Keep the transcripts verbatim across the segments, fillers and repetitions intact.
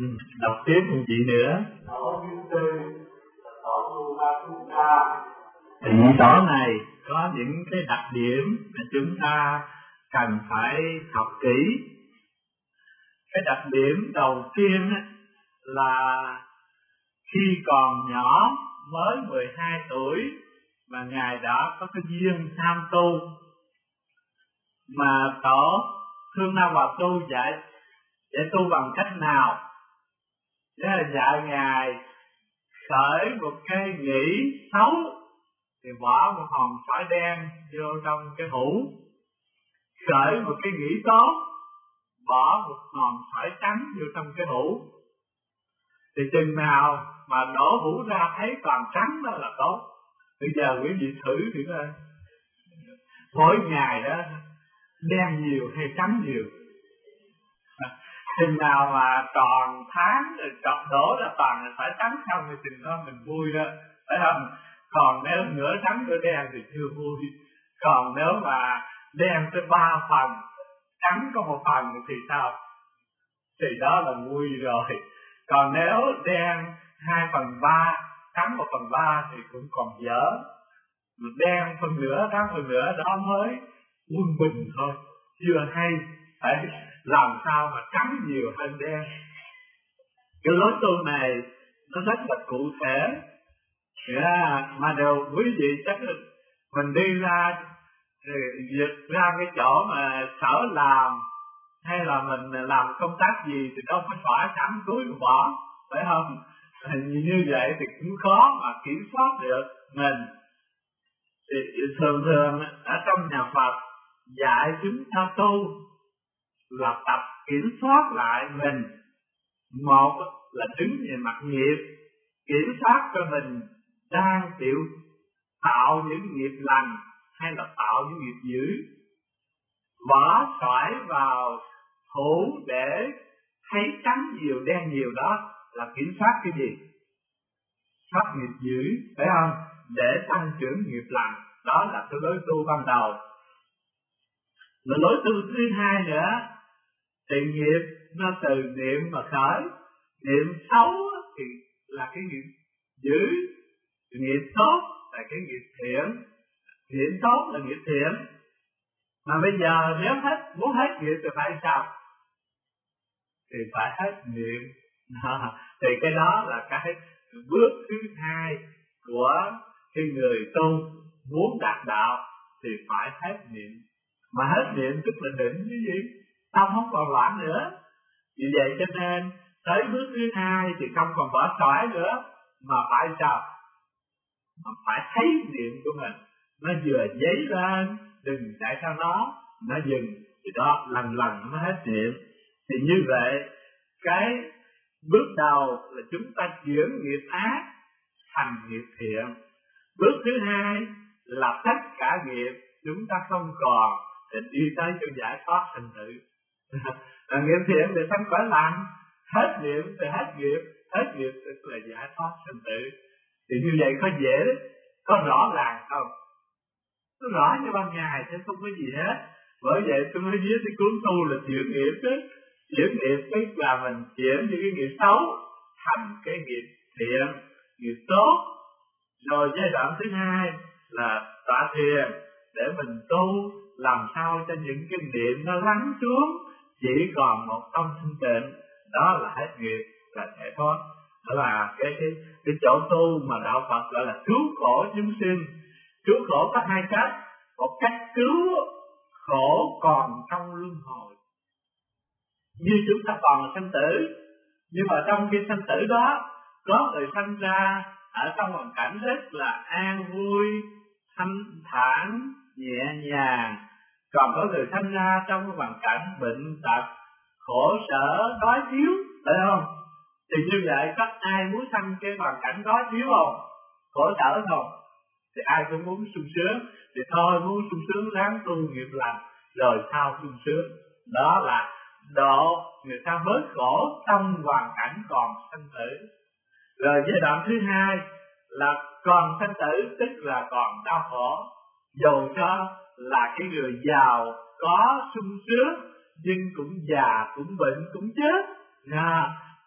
Ừ, đọc tiếp một chị nữa. Tổ thứ tư là tổ tu ba chúng ta. Thì tổ này có những cái đặc điểm mà chúng ta cần phải học kỹ. Cái đặc điểm đầu tiên là khi còn nhỏ mới mười hai tuổi mà Ngài đã có cái duyên tham tu, mà tổ Thương Nam Hòa tu dạy dạy tu bằng cách nào? Thế là dạy Ngài khởi một cái nghĩ xấu thì bỏ một hòn sỏi đen vô trong cái hũ, khởi một cái nghĩ tốt bỏ một hòn sỏi trắng vô trong cái hũ. Thì chừng nào mà đổ hũ ra thấy toàn trắng đó là tốt. Bây giờ quý vị thử thử coi, mỗi ngày đó đen nhiều hay trắng nhiều. Chừng nào mà tròn tháng rồi chọn đổ ra toàn là phải trắng không thì chừng đó mình vui đó, phải không? Còn nếu nửa trắng nửa đen thì chưa vui. Còn nếu mà đen tới ba phần, trắng có một phần thì sao? Thì đó là vui rồi. Còn nếu đen hai phần ba, trắng một phần ba thì cũng còn dở. Đen phần nửa, trắng phần nửa đó mới quân bình thôi, chưa hay. Phải làm sao mà trắng nhiều hơn đen. Cái lối tu này nó rất là cụ thể. Yeah, mà đều quý vị chắc là mình đi ra giật ra cái chỗ mà sở làm hay là mình làm công tác gì thì đâu có xõa sẵn túi rồi bỏ, phải không? Như vậy thì cũng khó mà kiểm soát được mình. Thì thường thường ở trong nhà Phật dạy chúng ta tu là tập kiểm soát lại mình. Một là đứng về mặt nghiệp, kiểm soát cho mình đang chịu tạo những nghiệp lành hay là tạo những nghiệp dữ. Bỏ xoải vào hũ để thấy trắng nhiều đen nhiều, đó là kiểm soát cái gì? Soát nghiệp dữ, phải không? Để tăng trưởng nghiệp lành. Đó là cái lối tu ban đầu. Là lối tu thứ hai nữa thì nghiệp nó từ niệm mà khởi. Niệm xấu thì là cái nghiệp dữ, nghiệp tốt là cái nghiệp thiện. Nghiệp tốt là nghiệp thiện. Mà bây giờ nếu hết muốn hết nghiệp thì phải sao? Thì phải hết niệm. Thì cái đó là cái bước thứ hai của cái người tu muốn đạt đạo thì phải hết niệm. Mà hết niệm tức là định cái gì? Tâm không còn loạn nữa. Vì vậy cho nên tới bước thứ hai thì không còn bỏ xoải nữa, mà phải sao? Mà phải thấy niệm của mình nó vừa dấy lên, đừng chạy theo nó, nó dừng. Thì đó lần lần nó mới hết niệm. Thì như vậy cái bước đầu là chúng ta chuyển nghiệp ác thành nghiệp thiện. Bước thứ hai là tất cả nghiệp chúng ta không còn để đi tới cho giải thoát thành tựu. Là nghiệp thiện thì sanh cõi lành, hết niệm thì hết nghiệp, hết nghiệp tức là giải thoát thành tựu. Thì như vậy có dễ, có rõ ràng không? Nó rõ như ban ngày chứ không có gì hết. Bởi vậy tôi mới viết cái cuốn tu là chuyển nghiệp chứ. Chuyển nghiệp tức là mình chuyển những cái nghiệp xấu thành cái nghiệp thiện, nghiệp tốt. Rồi giai đoạn thứ hai là tọa thiền để mình tu làm sao cho những cái niệm nó lắng xuống, chỉ còn một tâm thanh tịnh. Đó là hết nghiệp, là giải thoát. Đó là cái, cái, cái chỗ tu mà đạo Phật gọi là cứu khổ chúng sinh. Cứu khổ có hai cách. Một cách cứu khổ còn trong luân hồi, như chúng ta còn là sanh tử, nhưng mà trong khi sanh tử đó có người sanh ra ở trong hoàn cảnh rất là an vui, thanh thản, nhẹ nhàng. Còn có người sanh ra trong hoàn cảnh bệnh tật, khổ sở, đói thiếu, phải không? Thì như vậy có ai muốn sanh cái hoàn cảnh đói thiếu không? Khổ sở không? Thì ai cũng muốn sung sướng. Thì thôi muốn sung sướng ráng tu nghiệp lành rồi sao sung sướng. Đó là độ người ta bớt khổ trong hoàn cảnh còn sanh tử. Rồi giai đoạn thứ hai là còn sanh tử, tức là còn đau khổ. Dù cho là cái người giàu có sung sướng nhưng cũng già, cũng bệnh, cũng chết. À,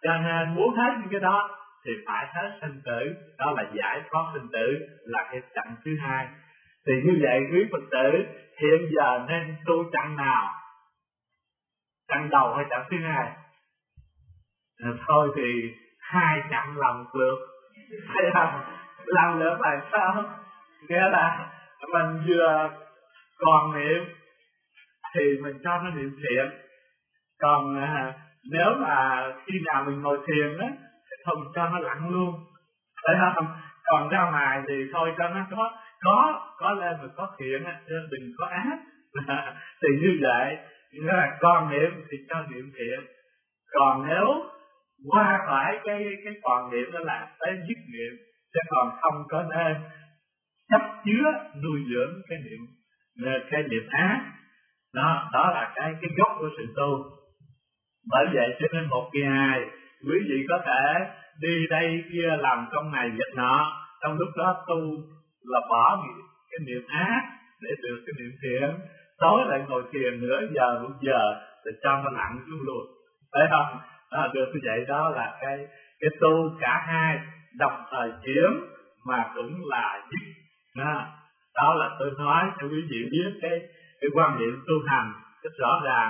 Cho nên muốn hết những cái đó thì phải hết sinh tử, đó là giải thoát sinh tử, là cái chặng thứ hai. Thì như vậy quý Phật tử hiện giờ nên tu chặng nào? Chặng đầu hay chặng thứ hai? À, thôi thì hai chặng lần lượt. Hay là lần lượt là sao? Nghĩa là mình vừa còn niệm thì mình cho nó niệm thiện. Còn à, nếu mà khi nào mình ngồi thiền á thì thôi mình cho nó lặng luôn, thấy không? Còn ra ngoài thì thôi cho nó có có có lên mà có thiện á, chứ đừng có ác. Thì như vậy nghĩa là còn niệm thì cho niệm thiện. Còn nếu qua khỏi cái cái còn niệm đó là tới dứt niệm, chứ còn không có nên chấp chứa nuôi dưỡng cái niệm cái niệm ác. Đó, đó là cái cái gốc của sự tu. Bởi vậy cho nên một ngày quý vị có thể đi đây kia làm công này việc nọ, trong lúc đó tu là bỏ cái niệm ác để được cái niệm thiện. Tối lại ngồi thiền nửa giờ một giờ để cho nó lặng xuống luôn, thấy không? Đó, được như vậy đó là cái cái tu cả hai đồng thời chiếm mà cũng là dứt. Đó, đó là tôi nói cho quý vị biết cái cái quan niệm tu hành rất rõ ràng.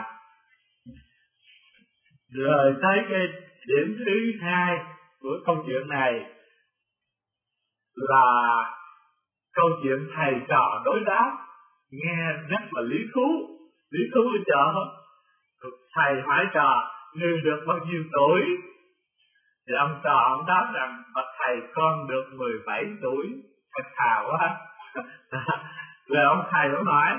Rồi tới cái điểm thứ hai của câu chuyện này là câu chuyện thầy trò đối đáp, nghe rất là lý thú, lý thú ở chợ. Thầy hỏi trò ngươi được bao nhiêu tuổi? Thì ông trò ông đáp rằng bạch thầy con được mười bảy tuổi. Thật thà quá. Rồi ông thầy cũng nói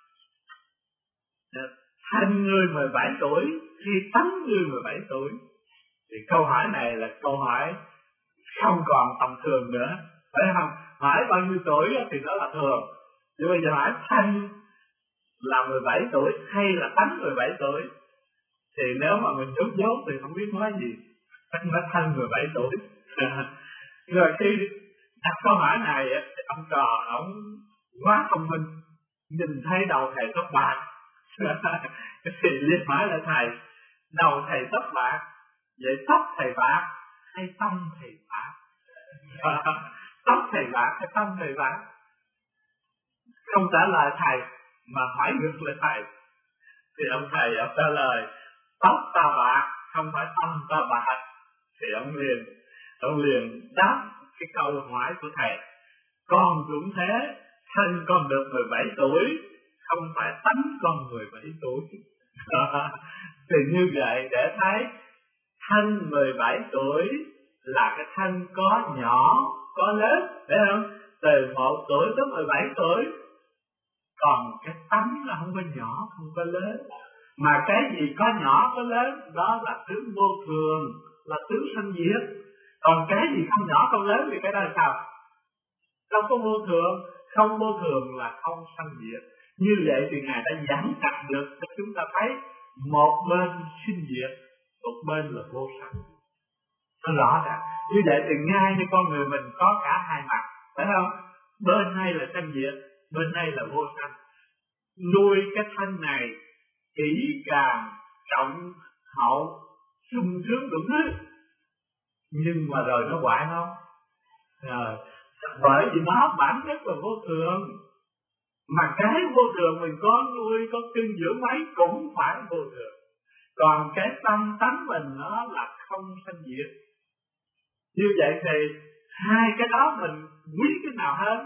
thân ngươi mười bảy tuổi khi tánh ngươi mười bảy tuổi. Thì câu hỏi này là câu hỏi không còn tầm thường nữa, phải không? Hỏi bao nhiêu tuổi thì đó là thường, nhưng bây giờ hỏi thân là mười bảy tuổi hay là tánh mười bảy tuổi, thì nếu mà mình dốt dốt thì không biết nói gì, nó thân mười bảy tuổi. Rồi khi đặt câu hỏi này thì ông trò ông quá thông minh, nhìn thấy đầu thầy tóc bạc thì liền hỏi lại thầy, đầu thầy tóc bạc, vậy tóc thầy bạc hay tâm thầy bạc? Tóc thầy bạc hay tâm thầy bạc? Không trả lời thầy mà hỏi ngược lại thầy. Thì ông thầy ông trả lời tóc ta bạc không phải tâm ta bạc. Thì ông liền ông liền đáp cái câu hỏi của thầy, con cũng thế, thân con được mười bảy tuổi không phải tánh con mười bảy tuổi. Thì như vậy để thấy thân mười bảy tuổi là cái thân có nhỏ có lớn, thấy không? Từ một tuổi tới mười bảy tuổi. Còn cái tánh là không có nhỏ không có lớn, mà cái gì có nhỏ có lớn đó là tướng vô thường, là tướng sanh diệt. Còn cái gì không nhỏ không lớn thì cái đó là sao? Không có vô thường. Không vô thường là không sanh diệt. Như vậy thì Ngài đã giảng đặt được cho chúng ta thấy một bên sinh diệt, một bên là vô sanh. Nó rõ ràng. Như vậy thì ngay như con người mình có cả hai mặt, phải không? Bên này là sanh diệt, bên này là vô sanh. Nuôi cái thân này kỹ càng, trọng, hậu, sung sướng đủ thứ, nhưng mà rồi nó hoại không? Rồi, bởi vì nó bản chất là vô thường. Mà cái vô thường mình có nuôi, có cưng dưỡng mấy cũng phải vô thường. Còn cái tâm tánh mình nó là không sanh diệt. Như vậy thì hai cái đó mình quý cái nào hơn?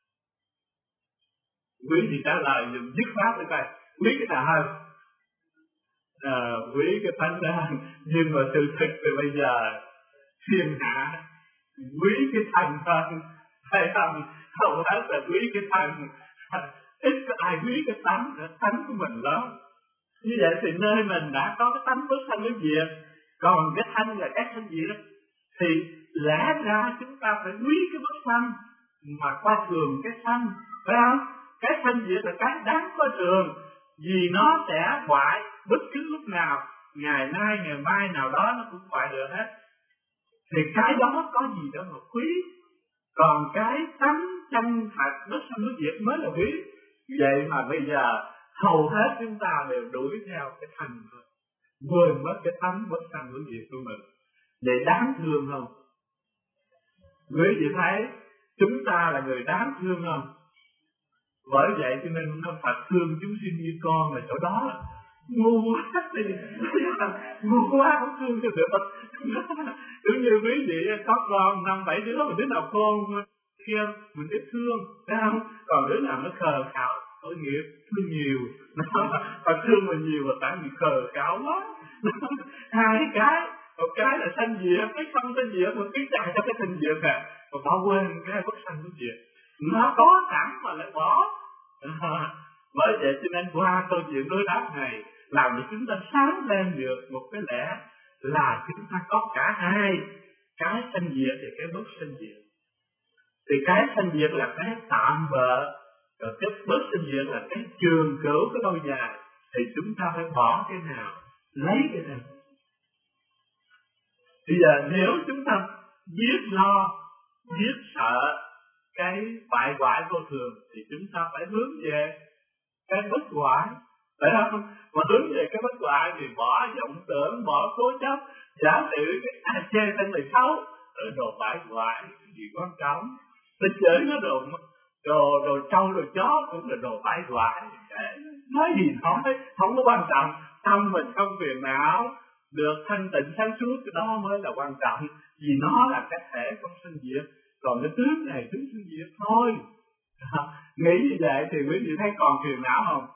Quý thì trả lời dùng dứt khoát để coi quý cái nào hơn? À, quý cái tánh đó. Nhưng mà sự thực thì bây giờ thiên hạ quý cái thân hơn, hay không? Hầu hết là quý cái thân, ít có ai quý cái tánh, tánh của mình lắm. Như vậy thì nơi mình đã có cái tánh bất sanh bất diệt, còn cái thân là cái sanh diệt, thì lẽ ra chúng ta phải quý cái bất sanh mà qua thường cái sanh, phải không? Cái sanh diệt là cái đáng coi thường, vì nó sẽ hoại bất cứ lúc nào, ngày nay ngày mai nào đó nó cũng hoại được hết. Thì cái đó có gì đâu mà quý. Còn cái tánh chân thật bất sanh bất diệt mới là quý. Vậy mà bây giờ hầu hết chúng ta đều đuổi theo cái thân thôi, quên mất cái tánh bất sanh bất diệt của mình. để đáng thương không? Quý vị thấy chúng ta là người đáng thương không? Bởi vậy cho nên Phật thương chúng sinh như con, là chỗ đó ngu quá thì ngu quá không thương cho được. Giống như quý vị có con năm bảy đứa, mà đứa nào con kia mình biết thương, thấy không? Còn đứa nào nó khờ khảo tội nghiệp thương nhiều, Phật thương mình nhiều mà tại vì khờ khảo quá. Hai cái, một cái là sanh diệt, cái không sanh diệt, một cái chạy cho cái sanh diệt à, mà bỏ quên cái bất sanh bất diệt. Nó có sẵn mà lại bỏ. Bởi vậy cho nên qua câu chuyện đối đáp này làm cho chúng ta sáng lên được một cái lẽ là chúng ta có cả hai, cái sanh diệt và cái bất sanh diệt. Thì cái sanh diệt là cái tạm bợ, rồi cái bất sanh diệt là cái trường cửu, cái lâu dài. Thì chúng ta phải bỏ cái nào, lấy cái nào. Bây giờ nếu chúng ta biết lo, biết sợ cái bại hoại vô thường thì chúng ta phải hướng về cái bất hoại, phải không? Mà hướng về cái bất hoại thì bỏ vọng tưởng, bỏ cố chấp, giả sử cái ai chê tên người xấu, rồi đồ bại hoại gì quan trọng, tôi chửi nó đồ đồ đồ trâu đồ chó cũng là đồ bại hoại. Nói gì nói không có quan trọng, tâm mình không phiền não, được thanh tịnh sáng suốt, cái đó mới là quan trọng, vì nó là cái thể không sinh diệt. Còn cái tướng này tướng sinh diệt thôi. Nghĩ như vậy thì quý vị thấy còn phiền não không?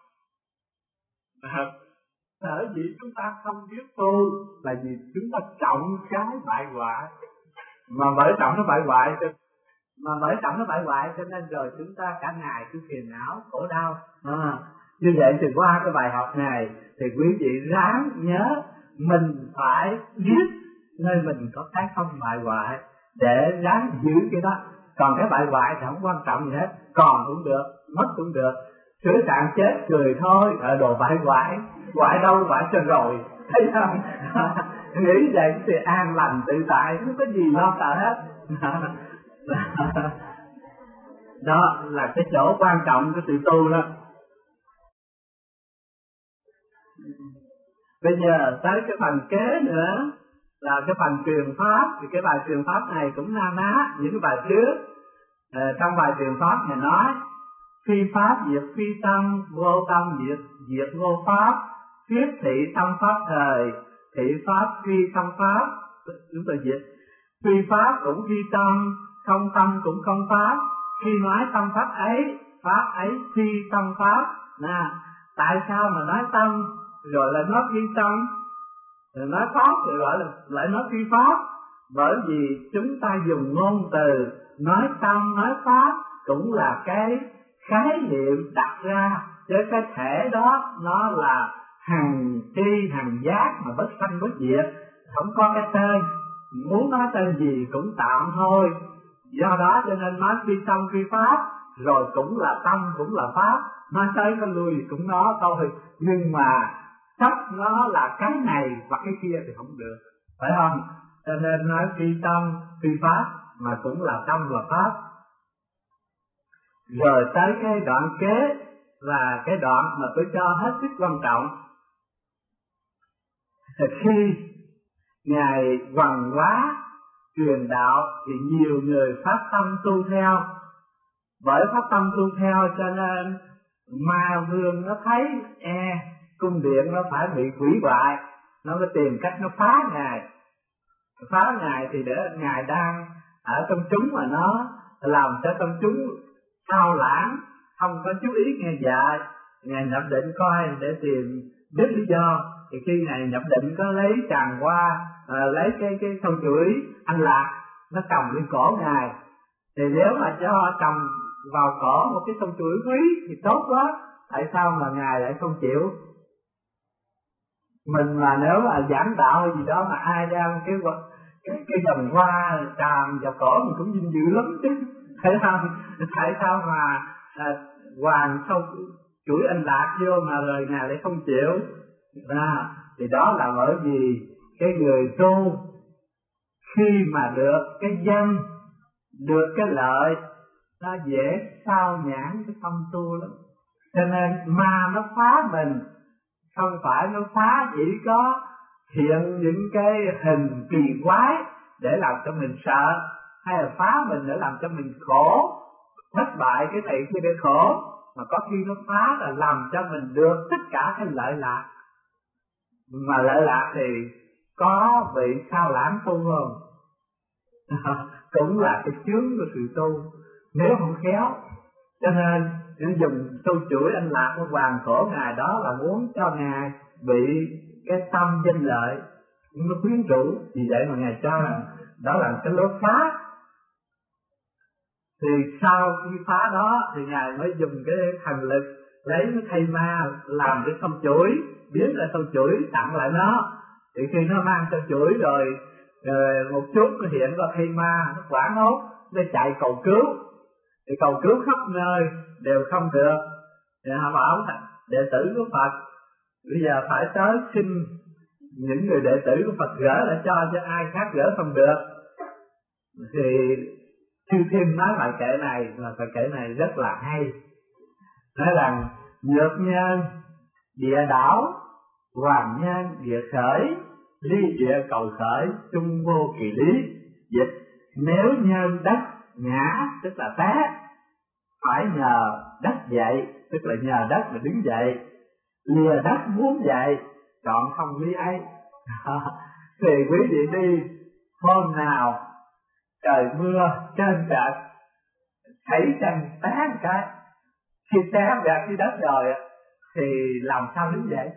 Sở dĩ chúng ta không biết tu là vì chúng ta trọng cái bại hoại, mà bởi trọng nó bại hoại cho mà bởi trọng nó bại hoại cho nên rồi chúng ta cả ngày cứ phiền não khổ đau. À, như vậy thì qua cái bài học này thì quý vị ráng nhớ mình phải biết nơi mình có cái không bại hoại để ráng giữ cái đó. Còn cái bại hoại thì không quan trọng gì hết, còn cũng được, mất cũng được, sửa sạn chết cười thôi, ở đồ bại hoại, hoại đâu hoại cho rồi, thấy không? Nghĩ vậy thì an lành tự tại, không có gì lo sợ hết. Đó là cái chỗ quan trọng của sự tu đó. Bây giờ tới cái phần kế nữa là cái phần truyền pháp. Thì cái bài truyền pháp này cũng na ná những cái bài trước. Ờ, trong bài truyền pháp này nói phi pháp diệt phi tâm, vô tâm diệt diệt vô pháp, thuyết thị tâm pháp thời, thị pháp phi tâm pháp. Chúng tôi dịch phi pháp cũng phi tâm, không tâm cũng không pháp. Khi nói tâm pháp ấy, pháp ấy phi tâm pháp. Nè, tại sao mà nói tâm rồi lại nói phi tâm, rồi nói pháp rồi gọi là lại nói phi pháp? Bởi vì chúng ta dùng ngôn từ nói tâm nói pháp cũng là cái khái niệm đặt ra, chứ cái thể đó nó là hằng tri hằng giác mà bất sanh bất diệt, không có cái tên, muốn nói tên gì cũng tạm thôi. Do đó cho nên nói phi tâm phi pháp, rồi cũng là tâm cũng là pháp, nói tới nó lui cũng nó thôi. Nhưng mà chấp nó là cái này và cái kia thì không được, phải không? Cho nên nói phi tâm phi pháp mà cũng là tâm là pháp. Rồi tới cái đoạn kế là cái đoạn mà tôi cho hết sức quan trọng. Khi Ngài Hoằng Quá truyền đạo thì nhiều người phát tâm tu theo. Bởi phát tâm tu theo cho nên ma vương nó thấy e cung điện nó phải bị hủy hoại, nó mới tìm cách nó phá Ngài. Phá Ngài thì để Ngài đang ở trong chúng mà nó làm cho trong chúng sao lãng, không có chú ý nghe dạy. Ngài nhập định coi để tìm biết lý do. Thì khi Ngài nhập định có lấy tràng hoa, à, lấy cái cái sâu chuỗi anh lạc nó cầm lên cổ Ngài. Thì nếu mà cho cầm vào cổ một cái sâu chuỗi quý thì tốt quá, tại sao mà Ngài lại không chịu? Mình mà nếu mà giảng đạo hay gì đó mà ai đem cái cái cái vòng hoa tràm vào cổ mình cũng vinh dự lắm chứ, thấy không? Tại sao mà à, hoàng sâu chuỗi anh lạc vô mà lời Ngài lại không chịu? À, thì đó là bởi vì cái người tu khi mà được cái danh, được cái lợi, nó dễ sao nhãn cái tâm tu lắm. Cho nên ma nó phá mình, không phải nó phá chỉ có hiện những cái hình kỳ quái để làm cho mình sợ, hay là phá mình để làm cho mình khổ, thất bại cái này kia để khổ, mà có khi nó phá là làm cho mình được tất cả cái lợi lạc. Mà lợi lạc thì có vị sao lãng tu không? Cũng là cái chướng của sự tu, nếu không khéo. Cho nên anh dùng tu chuỗi anh Lạc của Hoàng Khổ Ngài đó là muốn cho Ngài bị cái tâm danh lợi nó quyến rũ, vì vậy mà Ngài cho rằng đó là cái lối phá. Thì sau khi phá đó thì Ngài mới dùng cái thần lực lấy cái thây ma làm cái sâu chuỗi, biến ra sâu chuỗi tặng lại nó. Thì khi nó mang sâu chuỗi rồi, rồi một chút nó hiện ra thây ma, nó quảng hốt, nó chạy cầu cứu. Thì cầu cứu khắp nơi đều không được. Thì họ bảo đệ tử của Phật bây giờ phải tới xin những người đệ tử của Phật gỡ lại cho, cho ai khác gỡ không được. Thì Chư Thiên nói bài kệ này, là bài kệ này rất là hay. Nói rằng nhược nhân địa đảo, hoàng nhân địa khởi, ly địa cầu khởi, chung vô kỳ lý. Dịch nếu nhân đất ngã tức là té, phải nhờ đất dậy tức là nhờ đất mà đứng dậy. Lìa đất muốn dậy, chọn không lý ấy. Thì quý vị đi hôm nào trời mưa trên trệt, thấy chân té một cái, khi té gạt dưới đất rồi thì làm sao đứng dậy?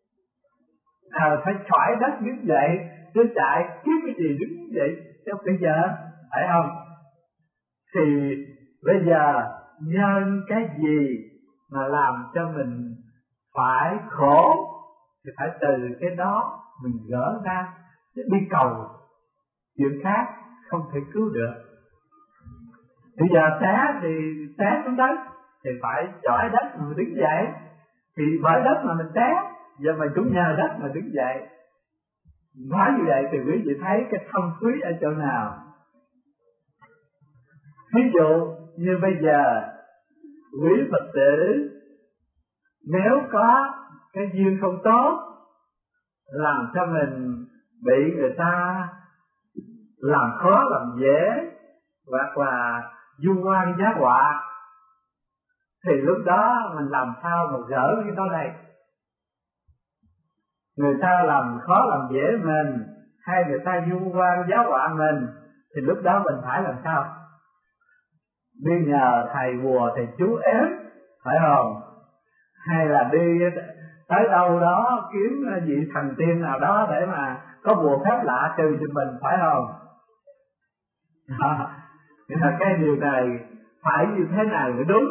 À, phải chỏi đất đứng dậy, chứ chạy kiếm cái gì đứng dậy cho bây giờ, phải không? Thì bây giờ nhân cái gì mà làm cho mình phải khổ thì phải từ cái đó mình gỡ ra, chứ đi cầu chuyện khác không thể cứu được. Bây giờ té thì té xuống đất thì phải chọi đất mà mình đứng dậy, thì bởi đất mà mình té, giờ mình cũng nhờ đất mà đứng dậy. Nói như vậy thì quý vị thấy cái thâm quý ở chỗ nào. Ví dụ như bây giờ quý Phật tử nếu có cái duyên không tốt làm cho mình bị người ta làm khó làm dễ, hoặc là du oan giá họa, thì lúc đó mình làm sao mà gỡ cái đó đây? Người ta làm khó làm dễ mình, hay người ta du oan giá họa mình, thì lúc đó mình phải làm sao? Đi nhờ thầy bùa thầy chú ếm, phải không? Hay là đi tới đâu đó kiếm vị thần tiên nào đó để mà có bùa phép lạ trừ cho mình, phải không? À, cái điều này phải như thế này mới đúng.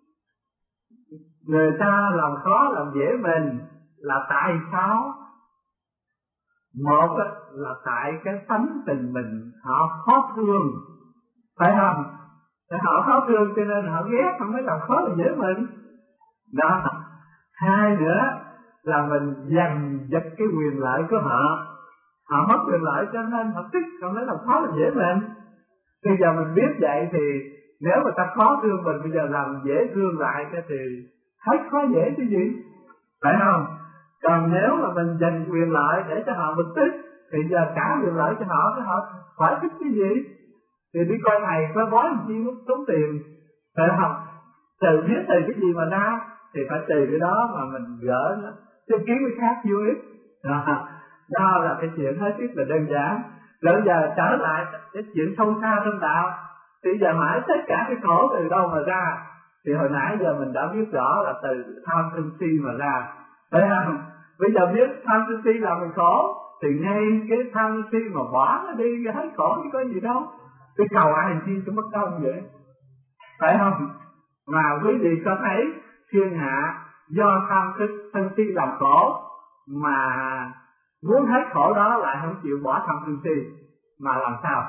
Người ta làm khó làm dễ mình là tại sao? Một là tại cái tánh tình mình họ khó thương, phải không? Họ khó thương cho nên họ ghét, không mới làm khó làm dễ mình đó. Hai nữa là mình giành giật cái quyền lợi của họ, họ mất quyền lợi cho nên họ tức, không mới làm khó làm dễ mình. Bây giờ mình biết vậy thì nếu mà ta khó thương mình, bây giờ làm dễ thương lại thì thấy khó dễ cái gì, phải không? Còn nếu mà mình dành quyền lợi để cho họ bực tức, thì giờ cả quyền lợi cho họ, cho họ phải thích cái gì? Thì đi coi thầy có bói làm chi nó tốn tiền, phải không? Từ biết từ cái gì mà ra thì phải từ cái đó mà mình gỡ nó, chứ kiếm cái khác vô ích. Đó, đó là cái chuyện hết sức là đơn giản. Rồi giờ trở lại cái chuyện sâu xa trong đạo, thì giờ mãi tất cả cái khổ từ đâu mà ra? Thì hồi nãy giờ mình đã biết rõ là từ tham sân si mà ra, phải không? Bây giờ biết tham sân si là mình khổ, thì ngay cái tham si mà bỏ nó đi hết khổ chứ có gì đâu. Cái cầu ai làm chi cho mất công vậy, phải không? Mà quý vị có thấy thiên hạ do tham sân si làm khổ, mà muốn hết khổ đó lại không chịu bỏ tham sân si, mà làm sao?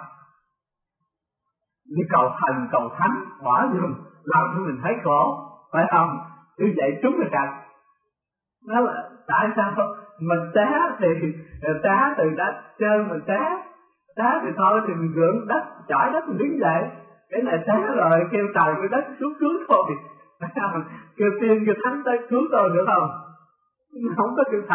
Đi cầu thần cầu thánh bỏ dùm, làm cho mình thấy khổ, phải không? Như vậy chúng là cảnh. Đó là tại sao mình té thì té từ đất chơi, mình té té thì thôi thì mình gượng đất chỏi đất mình đứng dậy. Cái này té rồi kêu trời cái đất xuống cứu thôi, kêu tiên kêu thánh tới cứu tôi được không? Không có sự thật,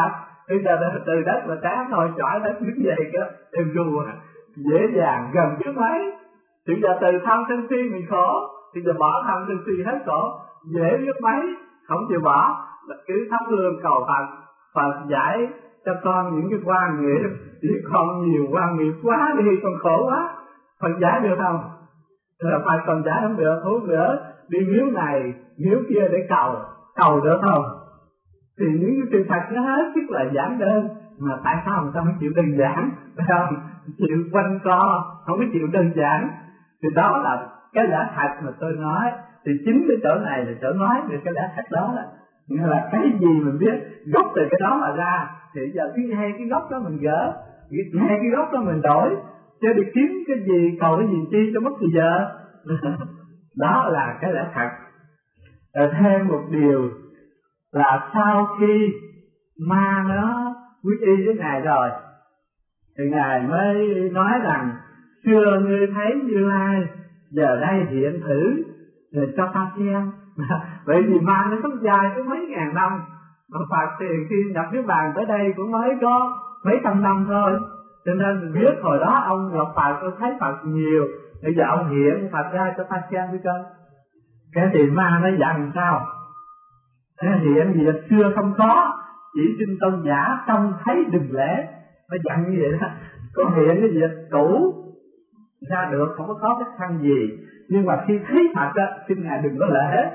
bây giờ từ đất là cá thôi, chọi đất đứng dậy cơ, em ru à, dễ dàng gần chứ mấy. Thì giờ từ tham sân si mình khổ, thì giờ bỏ tham sân si hết khổ, dễ biết mấy, không chịu bỏ, là cứ thắp hương cầu Phật, Phật giải cho con những cái quan nghiệp, thì con nhiều quan nghiệp quá đi, con khổ quá, Phật giải được không? Rồi Phật còn giải không được, thuốc nữa, đi miếu này, miếu kia để cầu, cầu được không? Thì những cái sự thật nó hết sức là giản đơn, mà tại sao người ta không chịu đơn giản, phải không? Chịu quanh co, không có chịu đơn giản. Thì đó là cái lẽ thật mà tôi nói. Thì chính cái chỗ này là chỗ nói về cái lẽ thật đó đó. Nghĩa là cái gì mình biết, gốc từ cái đó mà ra, thì giờ cứ ngay cái gốc đó mình gỡ, ngay cái gốc đó mình đổi, chứ đi kiếm cái gì, cầu cái gì chi cho mất thời giờ. Đó là cái lẽ thật. Rồi thêm một điều là sau khi ma nó quy y với Ngài rồi, thì Ngài mới nói rằng xưa ngươi thấy Như Lai, giờ đây hiện thử rồi cho ta xem. Vậy vì ma nó sống dài có mấy ngàn năm, mà Phật thì khi nhập cái bàn tới đây cũng mới có mấy trăm năm thôi. Cho nên mình biết hồi đó ông gặp Phật, tôi thấy Phật nhiều, bây giờ ông hiện Phật ra cho ta xem với con. Cái thì ma nó dặn sao? Cái hiện gì xưa không có, chỉ xin tôn giả trông thấy đừng lễ. Nó dặn như vậy đó. Có hiện cái việc cũ ra được, không có khó cái khăn gì, nhưng mà khi thấy Phật á, xin Ngài đừng có lễ.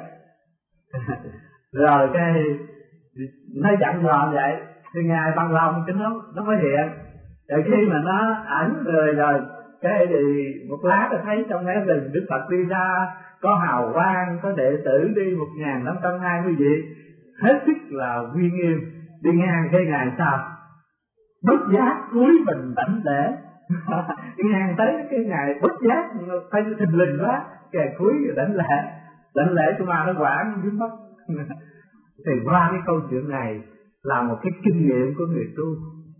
Rồi cái nó dặn dò vậy, thì Ngài bằng lòng cái nó nó mới hiện. Rồi khi mà nó ẩn rồi rồi, cái thì một lát tôi thấy trong cái rừng Đức Phật đi ra, có hào quang, có đệ tử đi một ngàn năm trăm hai mươi vị, hết sức là uy nghiêm. Đi ngang cái Ngài sao? Bất giác cúi mình đảnh lễ. Ngang tới cái Ngài bất giác phải thình lình quá, kẻ cúi đảnh lễ, đảnh lễ của ma nó quản dưới mắt. Thì qua cái câu chuyện này là một cái kinh nghiệm của người tu.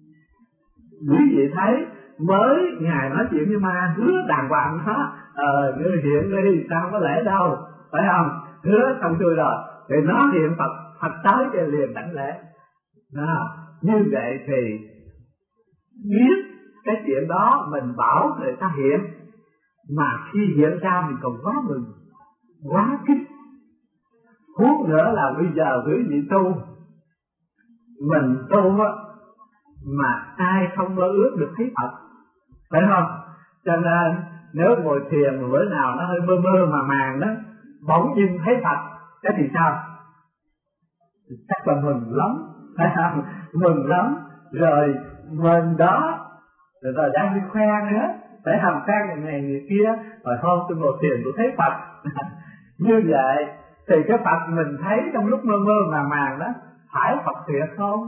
Quý vị thấy mới Ngài nói chuyện với ma, hứa đàng hoàng đó, ờ ngươi hiện đi sao có lẽ đâu, phải không? Hứa xong xuôi rồi, thì nó hiện Phật, Phật tới cho liền đảnh lễ. Đó, như vậy thì biết cái chuyện đó mình bảo người ta hiện, mà khi hiện ra mình còn quá mừng, quá kích. Huống nữa là bây giờ quý vị tu, mình tu á, mà ai không mơ ước được thấy Phật, phải không? Cho nên nếu ngồi thiền mà bữa nào nó hơi mơ mơ mà màng đó, bỗng nhiên thấy Phật, cái thì sao? Chắc là mừng lắm, phải không? Mừng lắm. Rồi mình đó, rồi, rồi đang đi khoe nữa, phải không? Khoe người này người kia, rồi hôm tôi ngồi thiền tôi thấy Phật. Như vậy thì cái Phật mình thấy trong lúc mơ mơ màng màng đó, phải Phật thiệt không?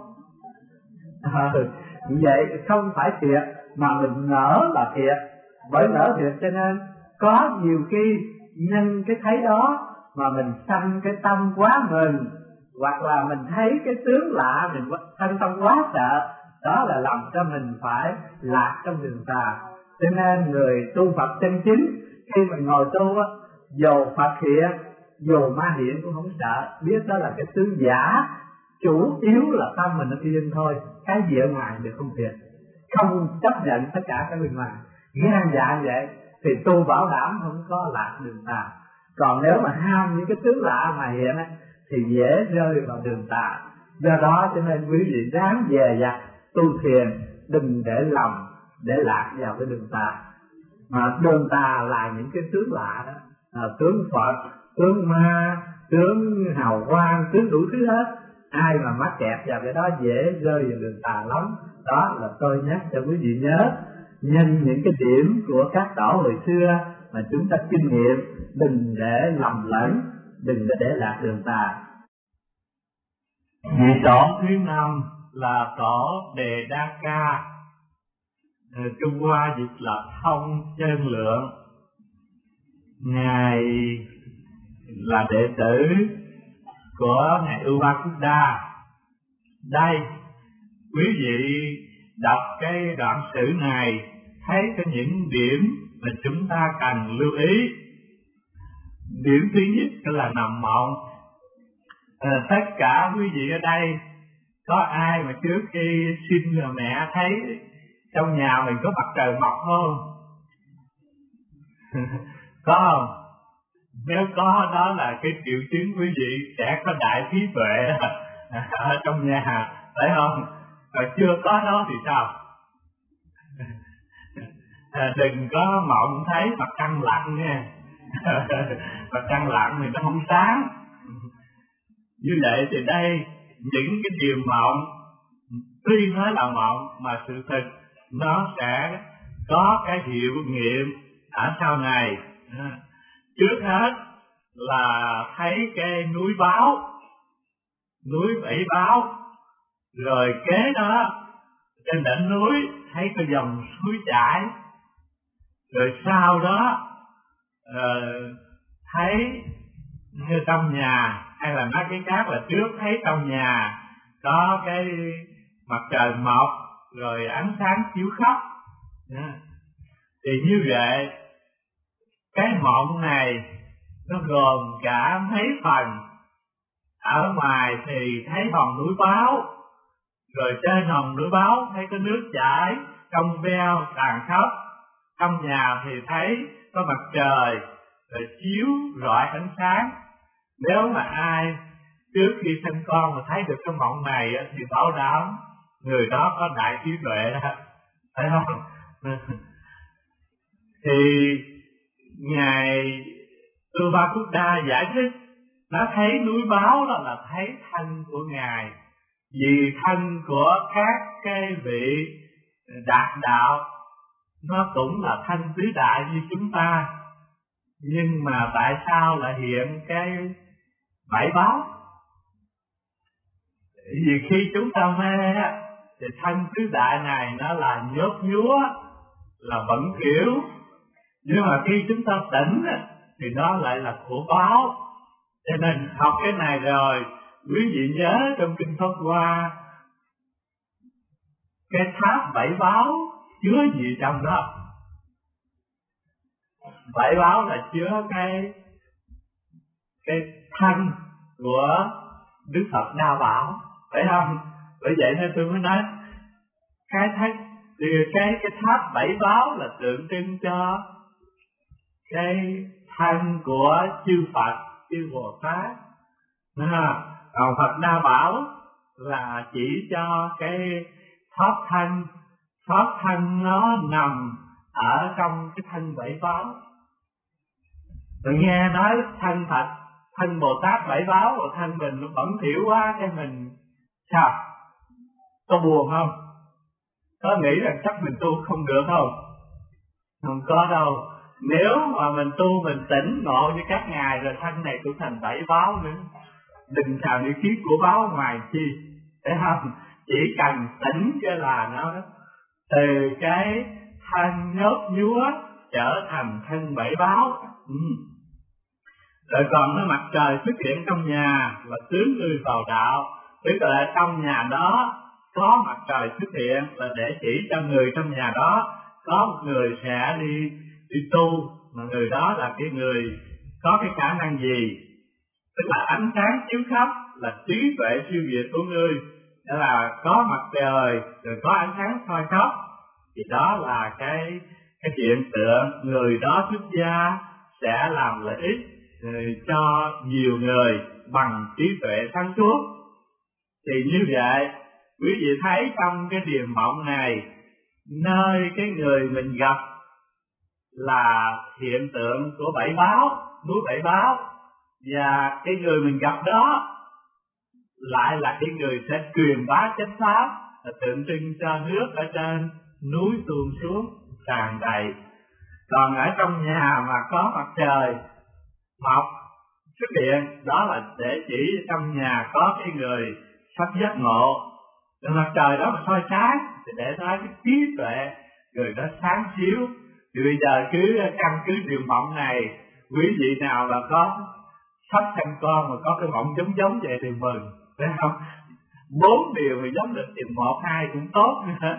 Ừ, vậy không phải thiệt, mà mình nở là thiệt. Bởi nở thiệt cho nên có nhiều khi nhân cái thấy đó mà mình sanh cái tâm quá mừng, hoặc là mình thấy cái tướng lạ mình sanh tâm quá sợ, đó là làm cho mình phải lạc trong đường tà. Cho nên người tu Phật chân chính khi mình ngồi tu á, dù Phật hiện, dù ma hiện cũng không sợ, biết đó là cái tướng giả, chủ yếu là tâm mình nó yên thôi, cái gì ở ngoài đều không thiệt, không chấp nhận tất cả cái bên ngoài. Gan dạ vậy thì tu bảo đảm không có lạc đường tà. Còn nếu mà ham những cái tướng lạ mà hiện á, thì dễ rơi vào đường tà. Do đó cho nên quý vị ráng dè dặt tu thiền, đừng để lòng để lạc vào cái đường tà. Mà đường tà là những cái tướng lạ đó, à, tướng Phật, tướng ma, tướng hào quang, tướng đủ thứ hết. Ai mà mắc kẹt vào cái đó dễ rơi vào đường tà lắm. Đó là tôi nhắc cho quý vị nhớ, nhân những cái điểm của các tổ hồi xưa mà chúng ta kinh nghiệm, đừng để lầm lẫn, đừng để lạc đường tà. Vị tổ thứ năm là tổ Đề Đa Ca, Trung Hoa dịch là Thông Chân Lượng. Ngài là đệ tử của ngài Upakuda. Đây, quý vị đọc cái đoạn sử này thấy có những điểm mà chúng ta cần lưu ý. Điểm thứ nhất là nằm mộng. À, tất cả quý vị ở đây có ai mà trước khi sinh rồi mẹ thấy trong nhà mình có mặt trời mọc không? Có không? Nếu có, đó là cái triệu chứng quý vị sẽ có đại trí tuệ ở trong nhà, phải không? Mà chưa có đó thì sao? À, đừng có mộng thấy mặt trăng lặn nha. Mặt trăng lặn thì nó không sáng. Như vậy thì đây, những cái điều mộng tuy nói là mộng mà sự thực nó sẽ có cái hiệu nghiệm ở sau này. Trước hết là thấy cái núi báo, núi Bảy Báo, rồi kế đó trên đỉnh núi thấy cái dòng suối chảy, rồi sau đó uh, thấy như trong nhà, hay là nói cái khác là trước thấy trong nhà có cái mặt trời mọc rồi ánh sáng chiếu khắp. Thì như vậy cái mộng này nó gồm cả mấy phần. Ở ngoài thì thấy hòn núi báo, rồi trên hòn núi báo thấy có nước chảy trong veo tràn khắp. Trong nhà thì thấy có mặt trời rồi chiếu rọi ánh sáng. Nếu mà ai trước khi sinh con mà thấy được cái mộng này thì bảo đảm người đó có đại trí tuệ đó, phải không? Thì ngài Upakuta giải thích, nó thấy núi báo đó là thấy thân của ngài, vì thân của các cái vị đạt đạo nó cũng là thân tứ đại như chúng ta, nhưng mà tại sao lại hiện cái bảy báo? Vì khi chúng ta mê thì thân tứ đại này nó là nhốt nhúa, là bẩn kiểu, nhưng mà khi chúng ta tỉnh thì nó lại là của báo. Cho nên học cái này rồi, quý vị nhớ trong kinh Pháp Hoa, cái tháp bảy báo chứa gì trong đó? Bảy báo là chứa cái cái thân của Đức Phật Đa Bảo, phải không? Bởi vậy nên tôi mới nói cái tháp cái cái tháp bảy báo là tượng trưng cho cái thân của chư Phật, chư Bồ Tát. À, còn Phật Đa Bảo là chỉ cho cái pháp thân, pháp thân nó nằm ở trong cái thân bảy báo. Rồi nghe nói thân Phật, thân Bồ Tát bảy báo, và thân mình nó bẩn thỉu quá, cái mình sao? Có buồn không? Có nghĩ rằng chắc mình tu không được không? Không có đâu. Nếu mà mình tu mình tỉnh ngộ như các ngài rồi thân này cũng thành bảy báo nữa. Đừng xào đi kiếp của báo ngoài chi, phải không? Chỉ cần tỉnh cái là nó từ cái thân nhốt nhúa trở thành thân bảy báo. Ừ. Rồi còn cái mặt trời xuất hiện trong nhà là tướng người vào đạo, tức là trong nhà đó có mặt trời xuất hiện là để chỉ cho người trong nhà đó có một người sẽ đi đi tu, mà người đó là cái người có cái khả năng gì? Tức là ánh sáng chiếu khắp là trí tuệ siêu việt của ngươi, đó là có mặt trời rồi có ánh sáng soi khắp, thì đó là cái cái hiện tượng người đó xuất gia sẽ làm lợi ích cho nhiều người bằng trí tuệ sáng suốt. Thì như vậy quý vị thấy trong cái điềm mộng này, nơi cái người mình gặp là hiện tượng của bảy báo, núi bảy báo, và cái người mình gặp đó lại là cái người sẽ truyền bá chánh pháp, là tượng trưng cho nước ở trên núi tuôn xuống tràn đầy. Còn ở trong nhà mà có mặt trời mọc xuất hiện, đó là để chỉ trong nhà có cái người sắp giác ngộ. Rồi mặt trời đó mà soi sáng thì để nói cái trí tuệ người đó sáng xíu. Thì bây giờ cứ căn cứ điều mộng này, quý vị nào là có sắp sinh con mà có cái mộng giống giống vậy thì mừng, phải không? Bốn điều mà giống được thì một hai cũng tốt nữa.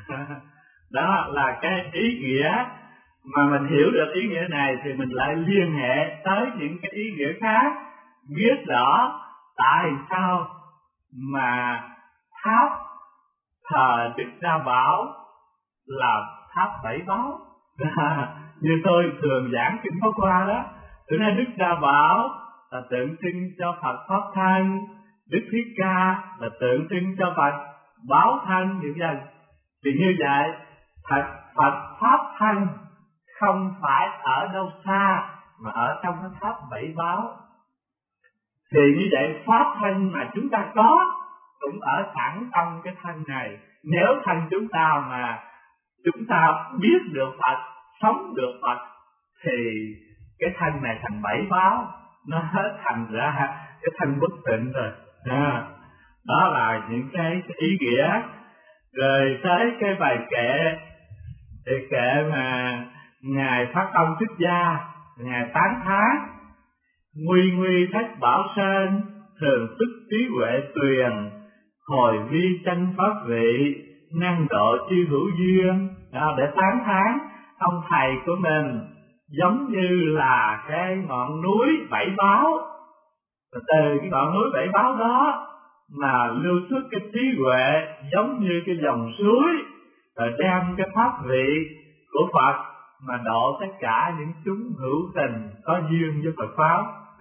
Đó là cái ý nghĩa mà mình hiểu được ý nghĩa này thì mình lại liên hệ tới những cái ý nghĩa khác, biết rõ tại sao mà tháp thờ Đức Đa Bảo là tháp bảy báu. Như tôi thường giảng kinh Pháp Hoa đó, tôi nói Đức Đa Bảo là tượng trưng cho Phật Pháp Thân, Đức Thích Ca là tượng trưng cho Phật Báo Thân, như vậy. Thì như vậy, thật Phật Pháp Thân không phải ở đâu xa mà ở trong cái tháp bảy báu. Thì như vậy Pháp Thân mà chúng ta có cũng ở sẵn trong cái thân này. Nếu thân chúng ta mà chúng ta biết được Phật, sống được Phật, thì cái thân này thành bảy báo, nó hết thành ra cái thân bất tịnh rồi. À, đó là những cái, cái ý nghĩa. Rồi tới cái bài kệ, thì kệ mà Ngài Phát Tâm Thích Gia, Ngài tán thán: nguy nguy thất bảo sơn, thường tức trí huệ tuyền, hồi vi chân pháp vị, năng độ chư hữu duyên. Đó, để tán thán ông thầy của mình giống như là cái ngọn núi bảy báo. Và từ cái ngọn núi bảy báo đó mà lưu xuất cái trí huệ giống như cái dòng suối, rồi đem cái pháp vị của Phật mà độ tất cả những chúng hữu tình có duyên với Phật pháp.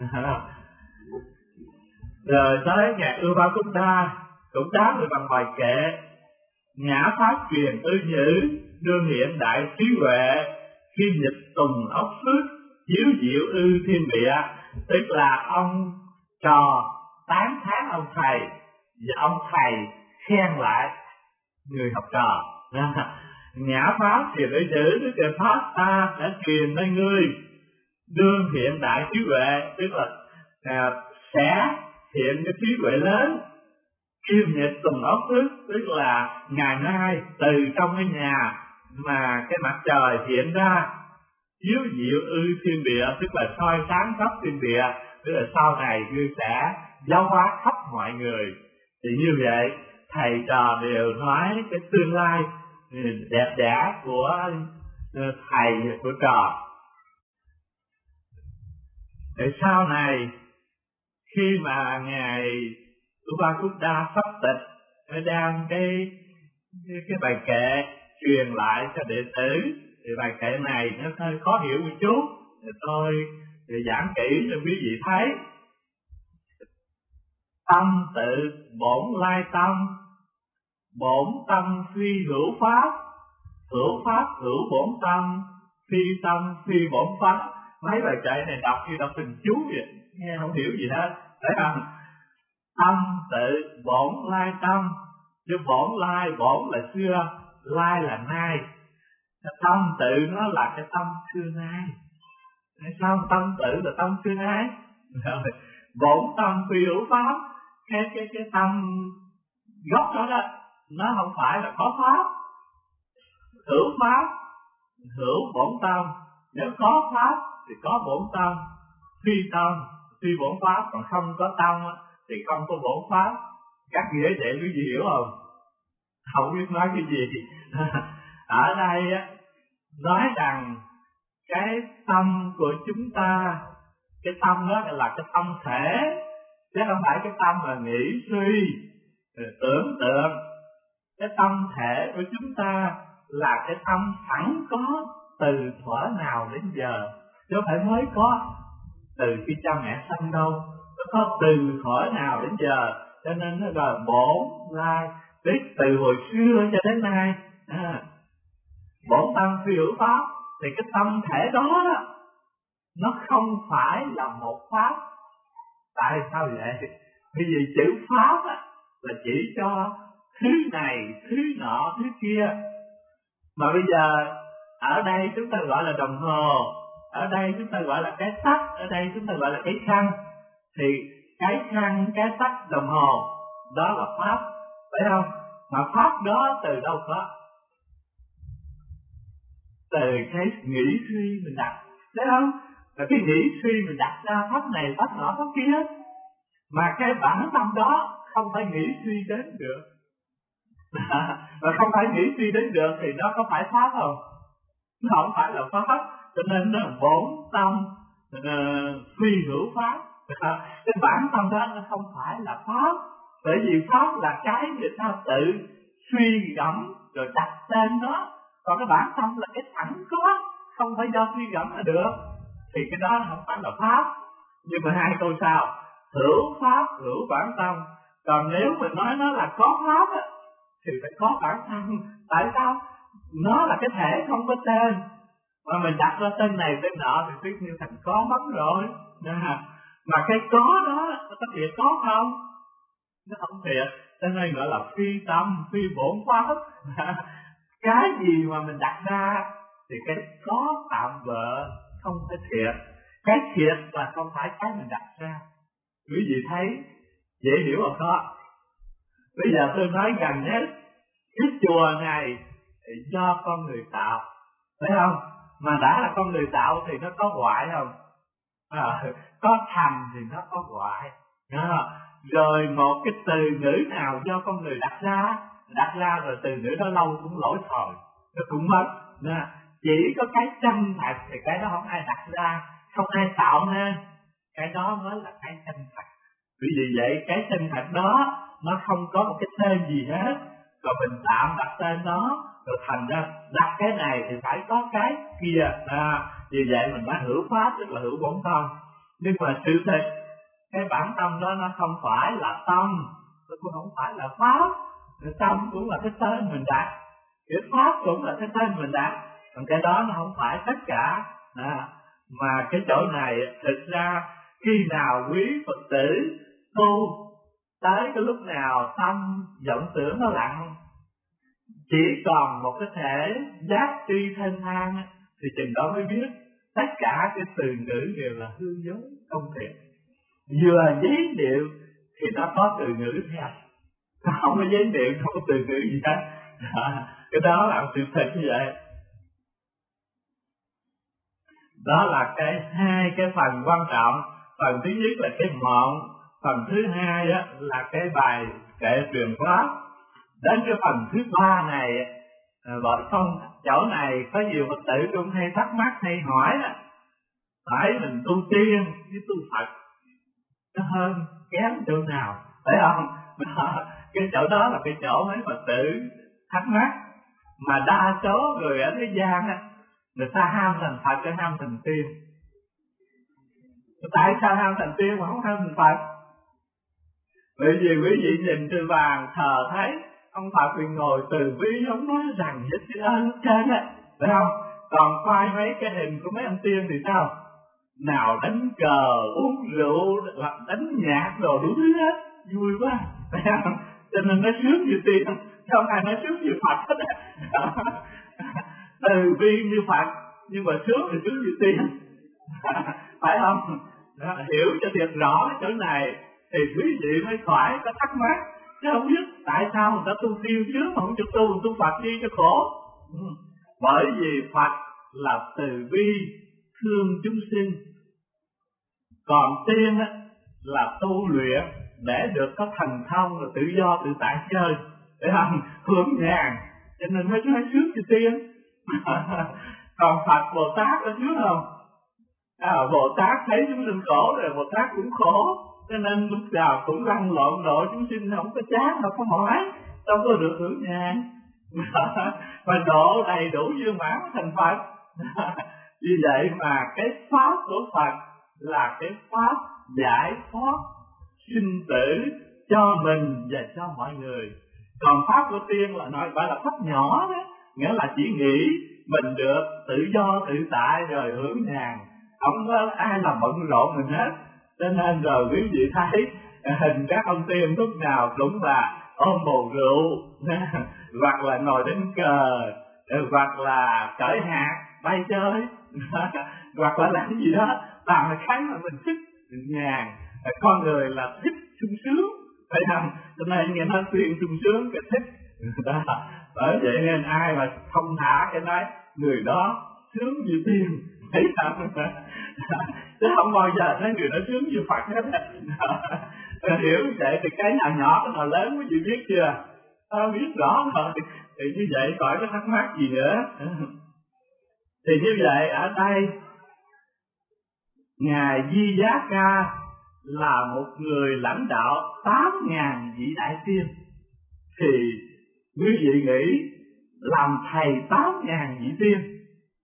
Rồi tới Ngài Upakuta cũng đáp được bằng bài kệ: ngã pháp truyền ư nhữ, đương hiện đại trí huệ, khi nhật tùng ốc phước, chiếu diệu ư thiên địa. Tức là ông trò tán thán ông thầy, và ông thầy khen lại người học trò. Ngã pháp truyền ư nhữ, tức là pháp ta đã truyền đến ngươi, đương hiện đại trí huệ, tức là à, sẽ hiện cái trí huệ lớn. Kim nhật tùng ốc thức, tức là ngày nay từ trong cái nhà mà cái mặt trời hiện ra, chiếu diệu ư thiên địa, tức là soi sáng khắp thiên địa, tức là sau này ngươi sẽ giáo hóa khắp mọi người. Thì như vậy thầy trò đều nói cái tương lai đẹp đẽ của thầy và của trò. Để sau này khi mà Ngài Upakuta sắp tịch, mới đem cái, cái cái bài kệ truyền lại cho đệ tử. Thì bài kệ này nó hơi khó hiểu một chút, thì tôi thì giảng kỹ cho quý vị thấy. Tâm tự bổn lai tâm, bổn tâm phi hữu pháp, hữu pháp hữu bổn tâm, phi tâm phi bổn pháp. Mấy bài kệ này đọc như đọc từng chú vậy, nghe không hiểu gì hết, thấy không? Tâm tự bổn lai tâm, chứ bổn lai, bổn là xưa, lai là nay. Tâm tự nó là cái tâm xưa nay. Sao tâm tự là tâm xưa nay? Bổn tâm phi hữu pháp, cái cái cái tâm gốc đó đó, nó không phải là có pháp. Hữu pháp, hữu bổn tâm. Nếu có pháp thì có bổn tâm. Phi tâm, phi bổn pháp. Còn không có tâm thì không có bổn pháp. Các nghĩa vậy quý vị hiểu không? Không biết nói cái gì. Ở đây á, nói rằng cái tâm của chúng ta, cái tâm đó là cái tâm thể, chứ không phải cái tâm là nghĩ suy, tưởng tượng. Cái tâm thể của chúng ta là cái tâm sẵn có từ thuở nào đến giờ, chứ không phải mới có từ khi cha mẹ sanh đâu. Nó có từ thuở nào đến giờ, cho nên nó là bổn lai, biết từ hồi xưa cho đến nay. À, bổn tâm phi hữu pháp, thì cái tâm thể đó, đó nó không phải là một pháp. Tại sao vậy? Bởi vì chữ pháp á, là chỉ cho thứ này, thứ nọ, thứ kia. Mà bây giờ ở đây chúng ta gọi là đồng hồ, ở đây chúng ta gọi là cái tắc, ở đây chúng ta gọi là cái khăn. Thì cái khăn, cái tắc, đồng hồ đó là pháp, phải không? Mà pháp đó từ đâu có? Từ cái nghĩ suy mình đặt, thấy không? Là cái nghĩ suy mình đặt ra pháp này, pháp nọ, pháp kia. Mà cái bản tâm đó không phải nghĩ suy đến được. Mà không phải nghĩ suy đến được thì nó có phải pháp không? Nó không phải là pháp. Cho nên nó là bổn tâm uh, phi hữu pháp. Cái bản tâm đó nó không phải là pháp. Bởi vì pháp là cái người ta tự suy gẫm rồi đặt tên nó, còn cái bản tâm là cái sẵn có, không phải do suy gẫm là được, thì cái đó không phải là pháp. Nhưng mà hai câu sau, hữu pháp hữu bản tâm. Còn nếu mình nói nó là có pháp á, thì phải có bản thân. Tại sao? Nó là cái thể không có tên, mà mình đặt ra tên này tên nọ thì tất nhiên thành có mất rồi. Mà cái có đó nó có thiệt có không? Nó không thiệt, cho nên gọi là phi tâm, phi bổn pháp. Cái gì mà mình đặt ra thì cái có tạm bợ, không phải thiệt. Cái thiệt là không phải cái mình đặt ra. Quý vị thấy dễ hiểu không đó? Bây giờ tôi nói gần nhất, cái chùa này do con người tạo, phải không? Mà đã là con người tạo thì nó có hoại không? À, có thành thì nó có hoại. À, rồi một cái từ ngữ nào do con người đặt ra, đặt ra rồi từ ngữ đó lâu cũng lỗi thời, nó cũng mất. À, chỉ có cái chân thật thì cái đó không ai đặt ra, không ai tạo nên, cái đó mới là cái chân thật. Vì vậy cái chân thật đó nó không có một cái tên gì hết, rồi mình tạm đặt tên nó, rồi thành ra đặt cái này thì phải có cái kia. À, vì vậy mình nói hữu pháp tức là hữu bổn tâm. Nhưng mà sự thật cái bản tâm đó nó không phải là tâm, nó cũng không phải là pháp. Cái tâm cũng là cái tên mình đặt, cái pháp cũng là cái tên mình đặt, còn cái đó nó không phải tất cả. À, mà cái chỗ này thực ra khi nào quý Phật tử tu tới cái lúc nào tâm vọng tưởng nó lặng, chỉ còn một cái thể giác tri thanh thang, thì chừng đó mới biết tất cả cái từ ngữ đều là hư dối không thiệt. Vừa giấy điệu thì nó có từ ngữ theo, không có giấy điệu không có từ ngữ gì hết. À, cái đó là sự thật như vậy. Đó là cái hai cái phần quan trọng. Phần thứ nhất là cái mộng, phần thứ hai đó là cái bài kệ truyền pháp. Đến cái phần thứ ba này, vợ không chỗ này có nhiều Phật tử cũng hay thắc mắc hay hỏi đó, hỏi mình tu tiên với tu Phật nó hơn kém chỗ nào, phải không? Cái chỗ đó là cái chỗ mấy Phật tử thắc mắc, mà đa số người ở thế gian á, người ta ham thành Phật hay ham thành tiên? Tại sao ham thành tiên mà không ham thành Phật? Bởi vì quý vị nhìn trên vàng thờ thấy ông Phật thì ngồi từ bi, không nói rằng hết cái ơn trên á, phải không? Còn coi mấy cái hình của mấy ông tiên thì sao? Nào đánh cờ, uống rượu, đánh nhạc đồ đủ thứ hết, vui quá, phải không? Cho nên nó sướng như tiên, không ai nói sướng như Phật hết á. Từ bi như Phật, nhưng mà sướng thì sướng như tiên, phải không? Đó, hiểu cho thiệt rõ chỗ này thì quý vị mới khỏi có thắc mắc, chứ không biết tại sao người ta tu tiên chứ mà không cho tu tu Phật đi cho khổ. Ừ. Bởi vì Phật là từ bi thương chúng sinh, còn tiên á là tu luyện để được có thành thông rồi tự do tự tại chơi, để không hưởng nhàn, cho nên mới nói sướng cho tiên. Còn Phật Bồ Tát có sướng không? À, Bồ Tát thấy chúng sinh khổ rồi Bồ Tát cũng khổ, cho nên lúc nào cũng lăn lộn độ chúng sinh, không có chán, không có mỏi, đâu có được hưởng nhàn. Mà độ đầy đủ viên mãn thành Phật. Vì vậy mà cái pháp của Phật là cái pháp giải thoát sinh tử cho mình và cho mọi người. Còn pháp của tiên là nói gọi là pháp nhỏ đó, nghĩa là chỉ nghĩ mình được tự do tự tại rồi hưởng nhàn, không có ai làm bận rộn mình hết. Cho nên rồi quý vị thấy hình các ông tiên lúc nào cũng là ôm bầu rượu, hoặc là ngồi đánh cờ, hoặc là cởi hạt bay chơi, hoặc là làm gì đó, làm là cái mà mình thích, nhàn. Con người là thích sung sướng, phải không? Cho nên nghe nói tiên sung sướng cái thích đó. Bởi vậy nên ai mà không thả cái nói người đó sướng như tiên, thấy không? Chứ không bao giờ thấy người đó sướng như Phật hết. Hiểu vậy thì cái nào nhỏ cái nào lớn quý vị biết chưa? Ta biết rõ rồi, thì như vậy khỏi có thắc mắc gì nữa. Thì như vậy ở đây Ngài Di Giá Ca là một người lãnh đạo tám ngàn vị đại tiên, thì quý vị nghĩ làm thầy tám ngàn vị tiên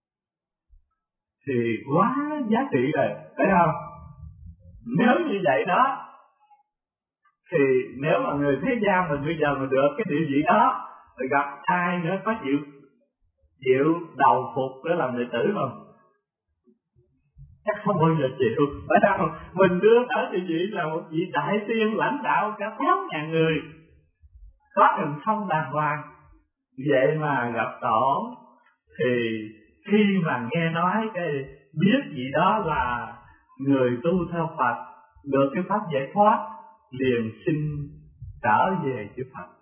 thì quá giá trị rồi, phải không? Nếu như vậy đó, thì nếu mà người thế gian mình bây giờ mà được cái địa vị đó, thì gặp ai nữa có chịu chịu đầu phục để làm đệ tử không? Chắc không bao giờ chịu, phải không? Mình đưa ở địa vị là một vị đại tiên lãnh đạo cả tám ngàn người, có thần thông đàng hoàng. Vậy mà gặp tổ thì khi mà nghe nói cái biết gì đó là người tu theo Phật được cái pháp giải thoát, liền xin trở về chư Phật,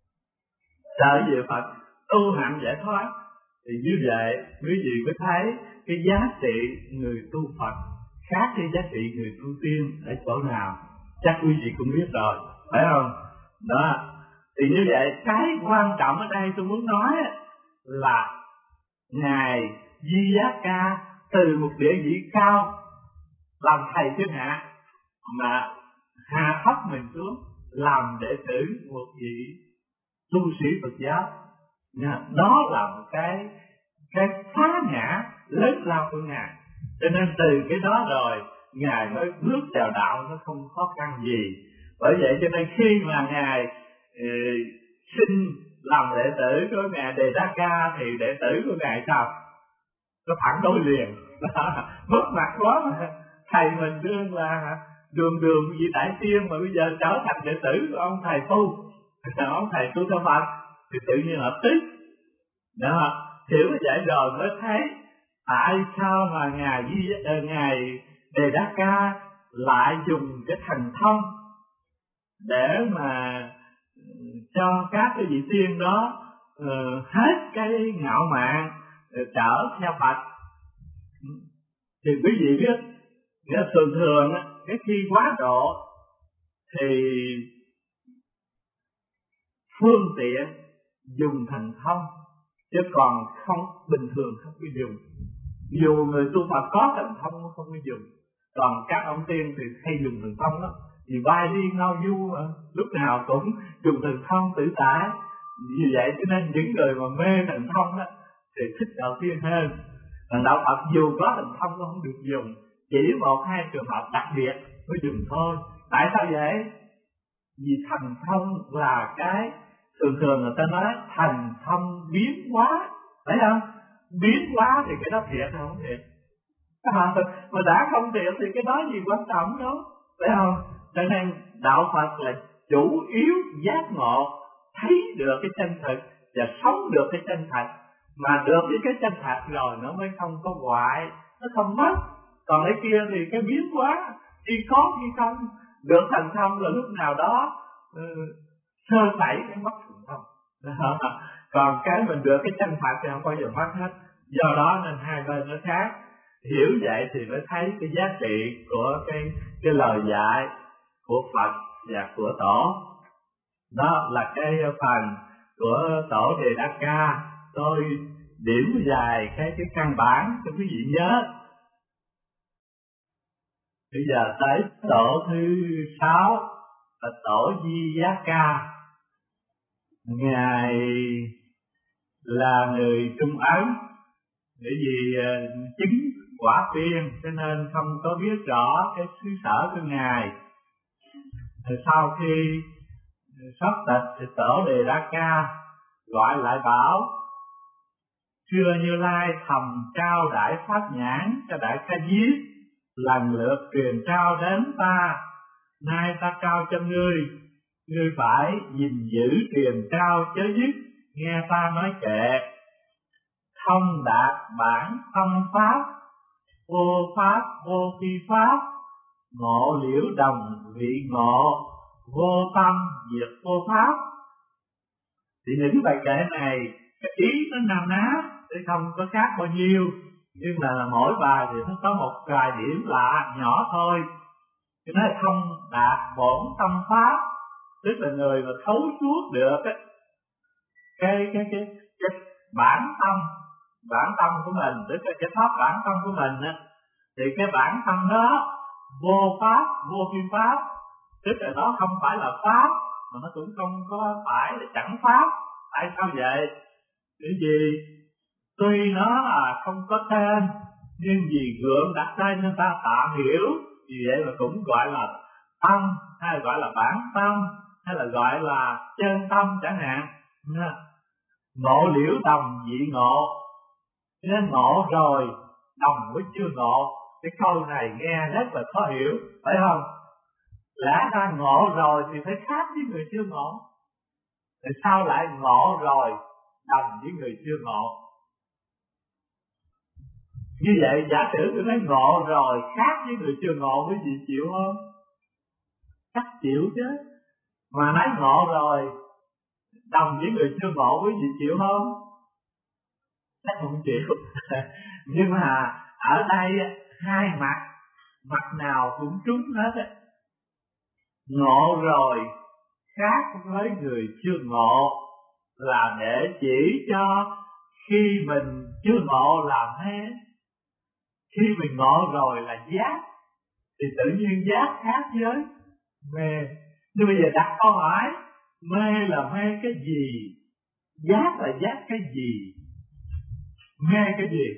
trở về Phật tu hạnh giải thoát. Thì như vậy quý vị mới thấy cái giá trị người tu Phật khác cái giá trị người tu tiên ở chỗ nào, chắc quý vị cũng biết rồi, phải không? Đó, thì như vậy cái quan trọng ở đây tôi muốn nói là ngài Di Giác Ca từ một địa vị cao làm thầy thiên hạ mà hạ thấp mình xuống làm đệ tử một vị tu sĩ Phật giáo. Đó là một cái cái phá ngã lớn lao của ngài, cho nên từ cái đó rồi ngài mới bước vào đạo nó không khó khăn gì. Bởi vậy cho nên khi mà ngài ừ, xin làm đệ tử của ngài Đề Đa Ca thì đệ tử của ngài sao? Nó phản đối liền, mất mặt quá mà. Thầy mình đương là đường đường vị đại tiên mà bây giờ trở thành đệ tử của ông thầy tu, ông thầy tu theo Phật thì tự nhiên lập tức đó. Hiểu vậy rồi mới thấy tại sao mà ngài Di ngài Đề Đa Ca lại dùng cái thần thông để mà cho các cái vị tiên đó uh, hết cái ngạo mạn trở theo Phật. Thì quý vị biết, nghĩa thường thường cái khi quá độ thì phương tiện dùng thần thông, chứ còn không bình thường không có dùng. Dù người tu Phật có thần thông cũng không có dùng, còn các ông tiên thì hay dùng thần thông đó, vì bay đi ngao du mà, lúc nào cũng dùng thần thông tự tại. Vì vậy cho nên những người mà mê thần thông đó thì thích đạo tiên hơn. Còn đạo Phật dù có thần thông cũng không được dùng, chỉ một hai trường hợp đặc biệt mới dùng thôi. Tại sao vậy? Vì thần thông là cái thường thường người ta nói thần thông biến hóa, phải không? Biến hóa thì cái đó thiệt hay không thiệt? À, mà đã không thiệt thì cái đó gì quan trọng đâu, phải không? Cho nên đạo Phật là chủ yếu giác ngộ, thấy được cái chân thực và sống được cái chân thật. Mà được với cái chân thật rồi nó mới không có hoại, nó không mất. Còn cái kia thì cái biến hóa, khi có khi không. Được thành thông là lúc nào đó ừ, sơ sẩy cái mất thành thông. Còn cái mình được cái chân thật thì không bao giờ mất hết. Do đó nên hai bên nó khác. Hiểu vậy thì mới thấy cái giá trị của cái, cái lời dạy của Phật và của Tổ. Đó là cái phần của Tổ Đề Đa Ca. Tôi điểm dài cái, cái căn bản cho quý vị nhớ. Bây giờ tới tổ thứ sáu là Tổ Di Giác Ca. Ngài là người Trung Ấn, bởi vì uh, chứng quả tiên cho nên không có biết rõ cái xứ sở của ngài. Thì sau khi xuất tịch thì Tổ Đề Đa Ca gọi lại bảo: Xưa Như Lai thầm trao đại pháp nhãn cho Đại Ca Diếp, lần lượt truyền trao đến ta, nay ta trao cho ngươi, ngươi phải gìn giữ truyền trao chớ dứt, nghe ta nói kệ. Thông đạt bản tâm pháp, vô pháp vô phi pháp, ngộ liễu đồng vị ngộ, vô tâm diệt vô pháp. Thì những bài kệ này cái ý nó nam ná chứ không có khác bao nhiêu, nhưng mà mỗi bài thì nó có một vài điểm lạ nhỏ thôi. Cái nói thông đạt bổn tâm pháp, tức là người mà thấu suốt được cái cái cái cái, cái bản tâm bản tâm của mình, tức là cái thoát bản tâm của mình á, thì cái bản tâm đó vô pháp, vô phi pháp, tức là nó không phải là pháp, mà nó cũng không có phải là chẳng pháp. Tại sao vậy? Cái gì? Tuy nó là không có tên, nhưng vì gượng đặt tên nên ta tạm hiểu, vì vậy mà cũng gọi là tâm, hay là gọi là bản tâm, hay là gọi là chân tâm chẳng hạn. Ngộ liễu đồng dị ngộ, nên ngộ rồi đồng với chưa ngộ. Cái câu này nghe rất là khó hiểu, phải không? Lẽ ra ngộ rồi thì phải khác với người chưa ngộ, tại sao lại ngộ rồi đồng với người chưa ngộ? Như vậy giả sử tôi nói ngộ rồi khác với người chưa ngộ, quý vị chịu không? Chắc chịu chứ. Mà nói ngộ rồi đồng với người chưa ngộ, quý vị chịu không? Chắc không chịu. Nhưng mà ở đây hai mặt, mặt nào cũng trúng hết á. Ngộ rồi khác với người chưa ngộ là để chỉ cho khi mình chưa ngộ là mê, khi mình ngộ rồi là giác, thì tự nhiên giác khác với mê. Nhưng bây giờ đặt câu hỏi, mê là mê cái gì? Giác là giác cái gì? Mê cái gì?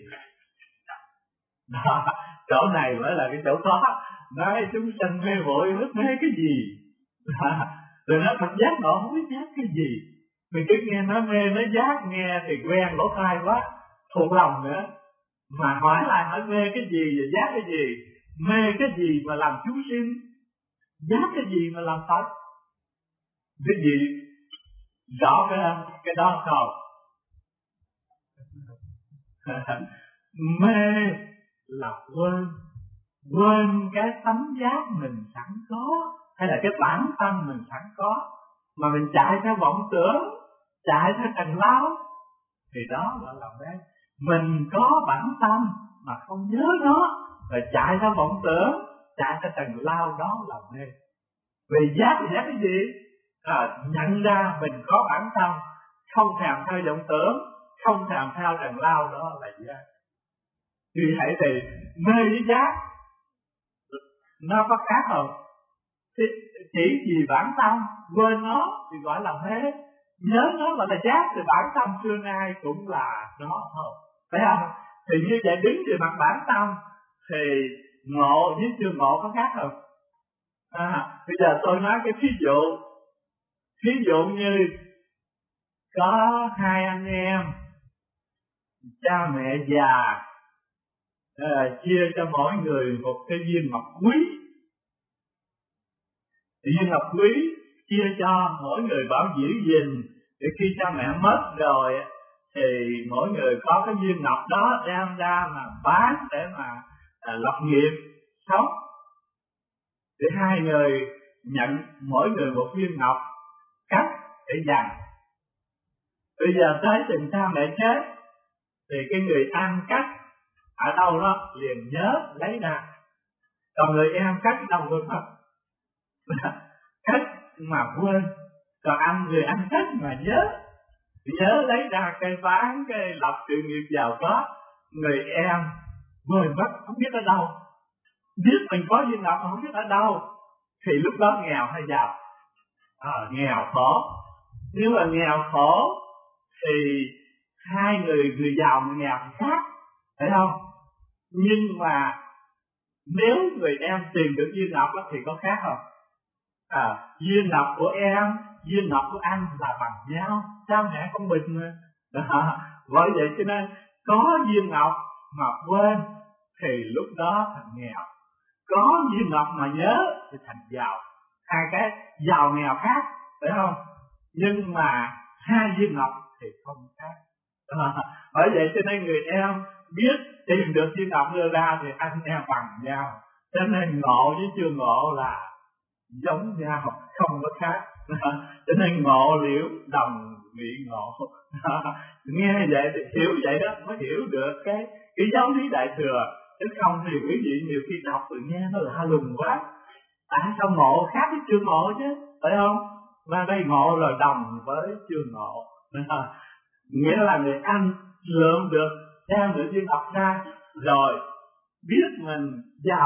Đó, chỗ này mới là cái chỗ khó. Nói chúng sanh mê muội biết mê cái gì? Đó, rồi nó thật giác ngộ không biết giác cái gì. Mình cứ nghe nó mê, nó giác, nghe thì quen lỗ tai quá, thuộc lòng nữa. Mà hỏi lại hỏi mê cái gì và giác cái gì? Mê cái gì mà làm chúng sinh? Giác cái gì mà làm Phật? Cái gì? Rõ cái, cái đó không? Mê là quên, quên cái tánh giác mình sẵn có, hay là cái bản tâm mình sẵn có, mà mình chạy theo vọng tưởng, chạy theo trần lao, thì đó gọi là mê. Mình có bản tâm mà không nhớ nó, và chạy theo vọng tưởng, chạy theo trần lao, đó là mê. Vì giác thì giác cái gì? À, nhận ra mình có bản tâm, không thèm theo vọng tưởng, không thèm theo trần lao, đó là giác. Vì vậy thì mê với giác nó có khác không? Thì chỉ vì bản tâm quên nó thì gọi là mê, nhớ nó gọi là giác, thì bản tâm xưa nay cũng là nó thôi, phải không? Thì như vậy đứng về mặt bản tâm thì ngộ với chưa ngộ có khác không? À, bây giờ tôi nói cái ví dụ, ví dụ như có hai anh em, cha mẹ già, à, chia cho mỗi người một cái viên ngọc quý. Viên ngọc quý chia cho mỗi người bảo giữ gìn, để khi cha mẹ mất rồi thì mỗi người có cái viên ngọc đó đem ra mà bán để mà à, lập nghiệp sống. Thì hai người nhận mỗi người một viên ngọc cắt để dành. Bây giờ tới chừng cha mẹ chết thì cái người ăn cắt ở đâu đó liền nhớ lấy ra, còn người em cắt đâu quên mất. Cắt mà quên, còn ăn người ăn cắt mà nhớ, nhớ lấy ra cây bán, cây lập sự nghiệp giàu có. Người em quên mất, không biết ở đâu, biết mình có viên ngọc mà không biết ở đâu, thì lúc đó nghèo hay giàu? À, nghèo khổ. Nếu mà nghèo khổ thì hai người, người giàu người nghèo thì khác, phải không? Nhưng mà nếu người em tìm được viên ngọc thì có khác không? À, viên ngọc của em, viên ngọc của anh là bằng nhau, cha mẹ con mình mà. Đó, bởi vậy cho nên có viên ngọc mà quên thì lúc đó thành nghèo, có viên ngọc mà nhớ thì thành giàu. Hai cái giàu nghèo khác, phải không? Nhưng mà hai viên ngọc thì không khác. À, bởi vậy cho nên người em biết tìm được viên ngọc đưa ra thì anh em bằng nhau, cho nên ngộ với chưa ngộ là giống nhau, không có khác. Cho nên ngộ liễu đồng vị ngộ. Nghe vậy thì hiểu vậy đó mới hiểu được cái cái giáo lý đại thừa, chứ không thì quý vị nhiều khi đọc rồi nghe nó lạ lùng quá. Tại sao ngộ khác với chưa ngộ chứ, phải không? Và đây ngộ là đồng với chưa ngộ. Nghĩa là người ăn lượm được, đem được viên ngọc ra, rồi biết mình giàu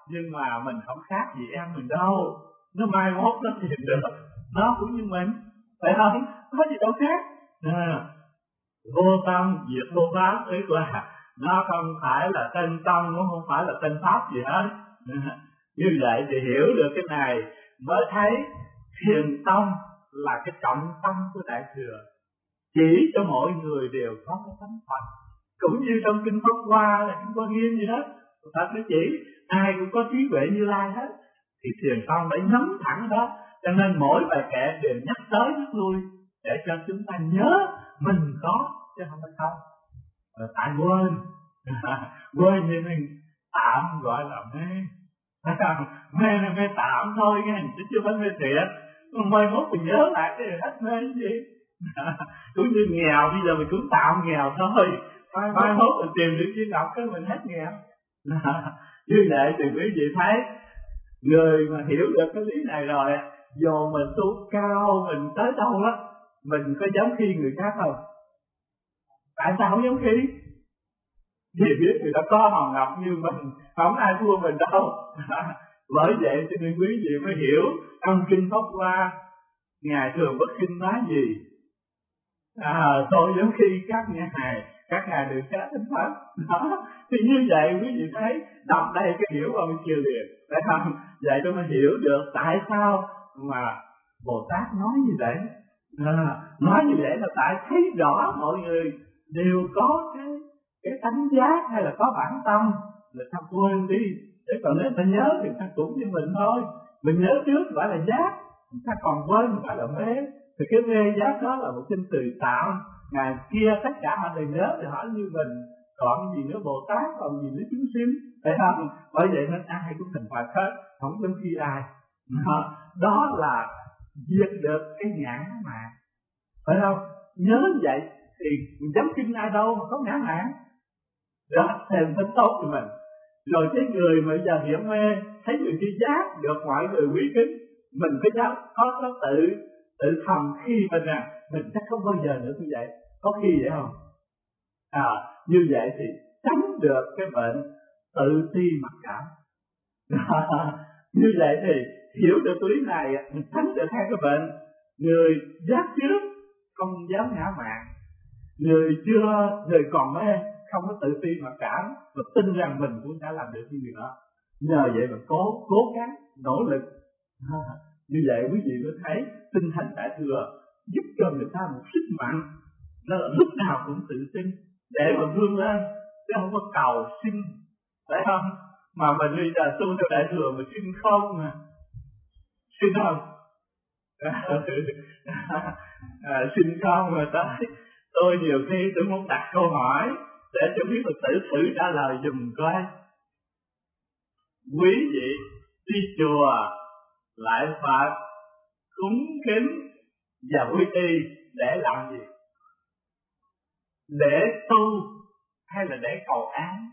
nhưng mà mình không khác gì em mình đâu. Nó mai mốt nó tìm được, nó cũng như mình, phải không? Có gì đâu khác. À, vô tâm diệt vô pháp, tức là nó không phải là tên tâm, nó không phải là tên pháp gì hết. À, như vậy thì hiểu được cái này mới thấy thiền tông là cái trọng tâm của Đại Thừa, chỉ cho mỗi người đều có cái tánh Phật. Cũng như trong kinh Pháp Hoa là kinh Hoa Nghiêm gì đó, Phật nó chỉ ai cũng có trí huệ Như Lai hết, thì thiền tông phải nhấn thẳng đó. Cho nên mỗi bài kệ đều nhắc tới nhắc lui để cho chúng ta nhớ mình có chứ không phải không. Rồi tại quên quên như mình tạm gọi là mê. Mê là mê tạm thôi nghe, chứ chưa phải mê thiệt. Mai mốt mình nhớ lại cái hết mê cái gì. Cũng như nghèo, bây giờ mình cũng tạm nghèo thôi, mai mốt mình tìm được chữ đọc cái mình hết nghèo. Như vậy thì quý vị thấy, người mà hiểu được cái lý này rồi, dù mình tu cao, mình tới đâu đó, mình có giống khi người khác không? Tại sao không giống khi? Vì biết người ta có hòn ngọc như mình, không ai thua mình đâu. Bởi vậy cho nên quý vị mới hiểu trong kinh Pháp Hoa Ngài thường bất khinh nói gì. À, tôi giống khi các ngài, các ngài được xét thánh Pháp. Đó. Thì như vậy quý vị thấy, đọc đây cái hiểu bao nhiêu chiều liền, phải không? Vậy tôi mới hiểu được tại sao mà Bồ Tát nói như vậy. À, nói như vậy là tại thấy rõ mọi người đều có cái cái tánh giác hay là có bản tâm, là ta quên đi. Để còn nếu ta nhớ thì ta cũng như mình thôi. Mình nhớ trước gọi là giác, ta còn quên gọi là mê. Thì cái mê giác đó là một sinh từ tạm. Ngày kia tất cả họ đều nhớ thì hỏi như mình, còn gì nữa Bồ Tát, còn gì nữa chúng sinh, phải không? Bởi vậy nên ai cũng thành Phật hết, không giống khi ai. Đó, đó là diệt được cái ngã mạn, phải không? Nhớ vậy thì dám kinh ai đâu mà có ngã mạn. Đó, thêm tính tốt cho mình. Rồi cái người mà giờ hiểu mê, thấy người kia giác được mọi người quý kính, mình phải dám có có tự tự thầm khi mình à, mình chắc không bao giờ nữa như vậy. Có khi vậy không? À, như vậy thì tránh được cái bệnh tự ti mặc cảm. Như vậy thì hiểu được lý này, mình tránh được hai cái bệnh. Người giác trước không dám ngã mạn, người chưa, người còn mê không có tự ti mặc cảm, và tin rằng mình cũng đã làm được như người đó. Nhờ vậy mà cố cố gắng nỗ lực. À, như vậy quý vị mới thấy tinh thần Đại Thừa giúp cho người ta một sức mạnh, đó là lúc nào cũng tự tin để mà vươn lên, chứ không có cầu xin, phải không? Mà mình bây giờ tu theo Đại Thừa mà xin không mà xin không à, xin không mà tới tôi nhiều khi tôi muốn đặt câu hỏi để cho quý Phật tử thử trả lời dùm coi. Quý vị đi chùa lại Phật cúng kính và quy y để làm gì? Để tu hay là để cầu an?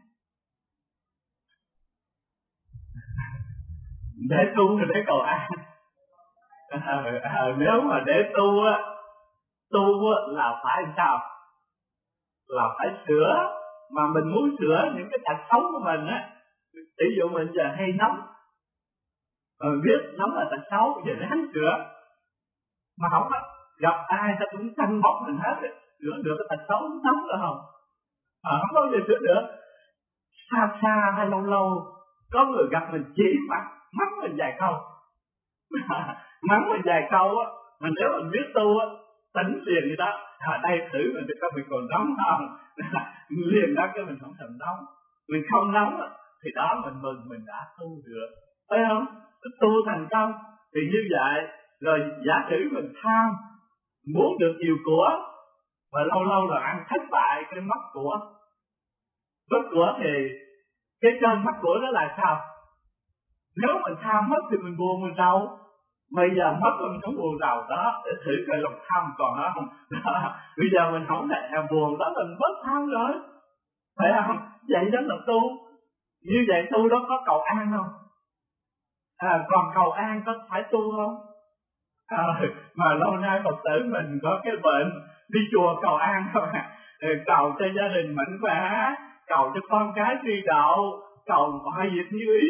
Để tu hay để cầu an? À, à, nếu mà để tu á, tu á là phải sao? Là phải sửa. Mà mình muốn sửa những cái tật xấu của mình á, ví dụ mình giờ hay nóng, mình biết nóng là tật xấu, giờ ráng sửa. Mà không á, gặp ai ta cũng tranh bóc mình hết, sửa được cái tật xấu nóng rồi không? À, không bao giờ sửa được. Xa xa hay lâu lâu có người gặp mình chỉ mặt mắng mình vài câu. Mắng mình vài câu á, mình nếu mình biết tu á, tỉnh liền gì đó, ở đây thử mình có mình còn nóng không? Liền đó cái mình không thèm nóng, mình không nóng á, thì đó mình mừng mình đã tu được, phải không? Tu thành công thì như vậy. Rồi giả sử mình tham muốn được nhiều của, và lâu lâu là ăn thất bại cái mất của. Mất của thì cái cơn mất của đó là sao? Nếu mình tham mất thì mình buồn mình đau. Bây giờ mất mình không buồn đầu đó, để thử coi lòng tham còn đó không. Bây giờ mình không thể buồn đó, mình mất tham rồi, phải không? Vậy đó là tu. Như vậy tu đó có cầu an không? À, còn cầu an có phải tu không? À, mà lâu nay Phật tử mình có cái bệnh đi chùa cầu an không à? Cầu cho gia đình mạnh khỏe, cầu cho con cái thi đậu, cầu mọi việc như ý.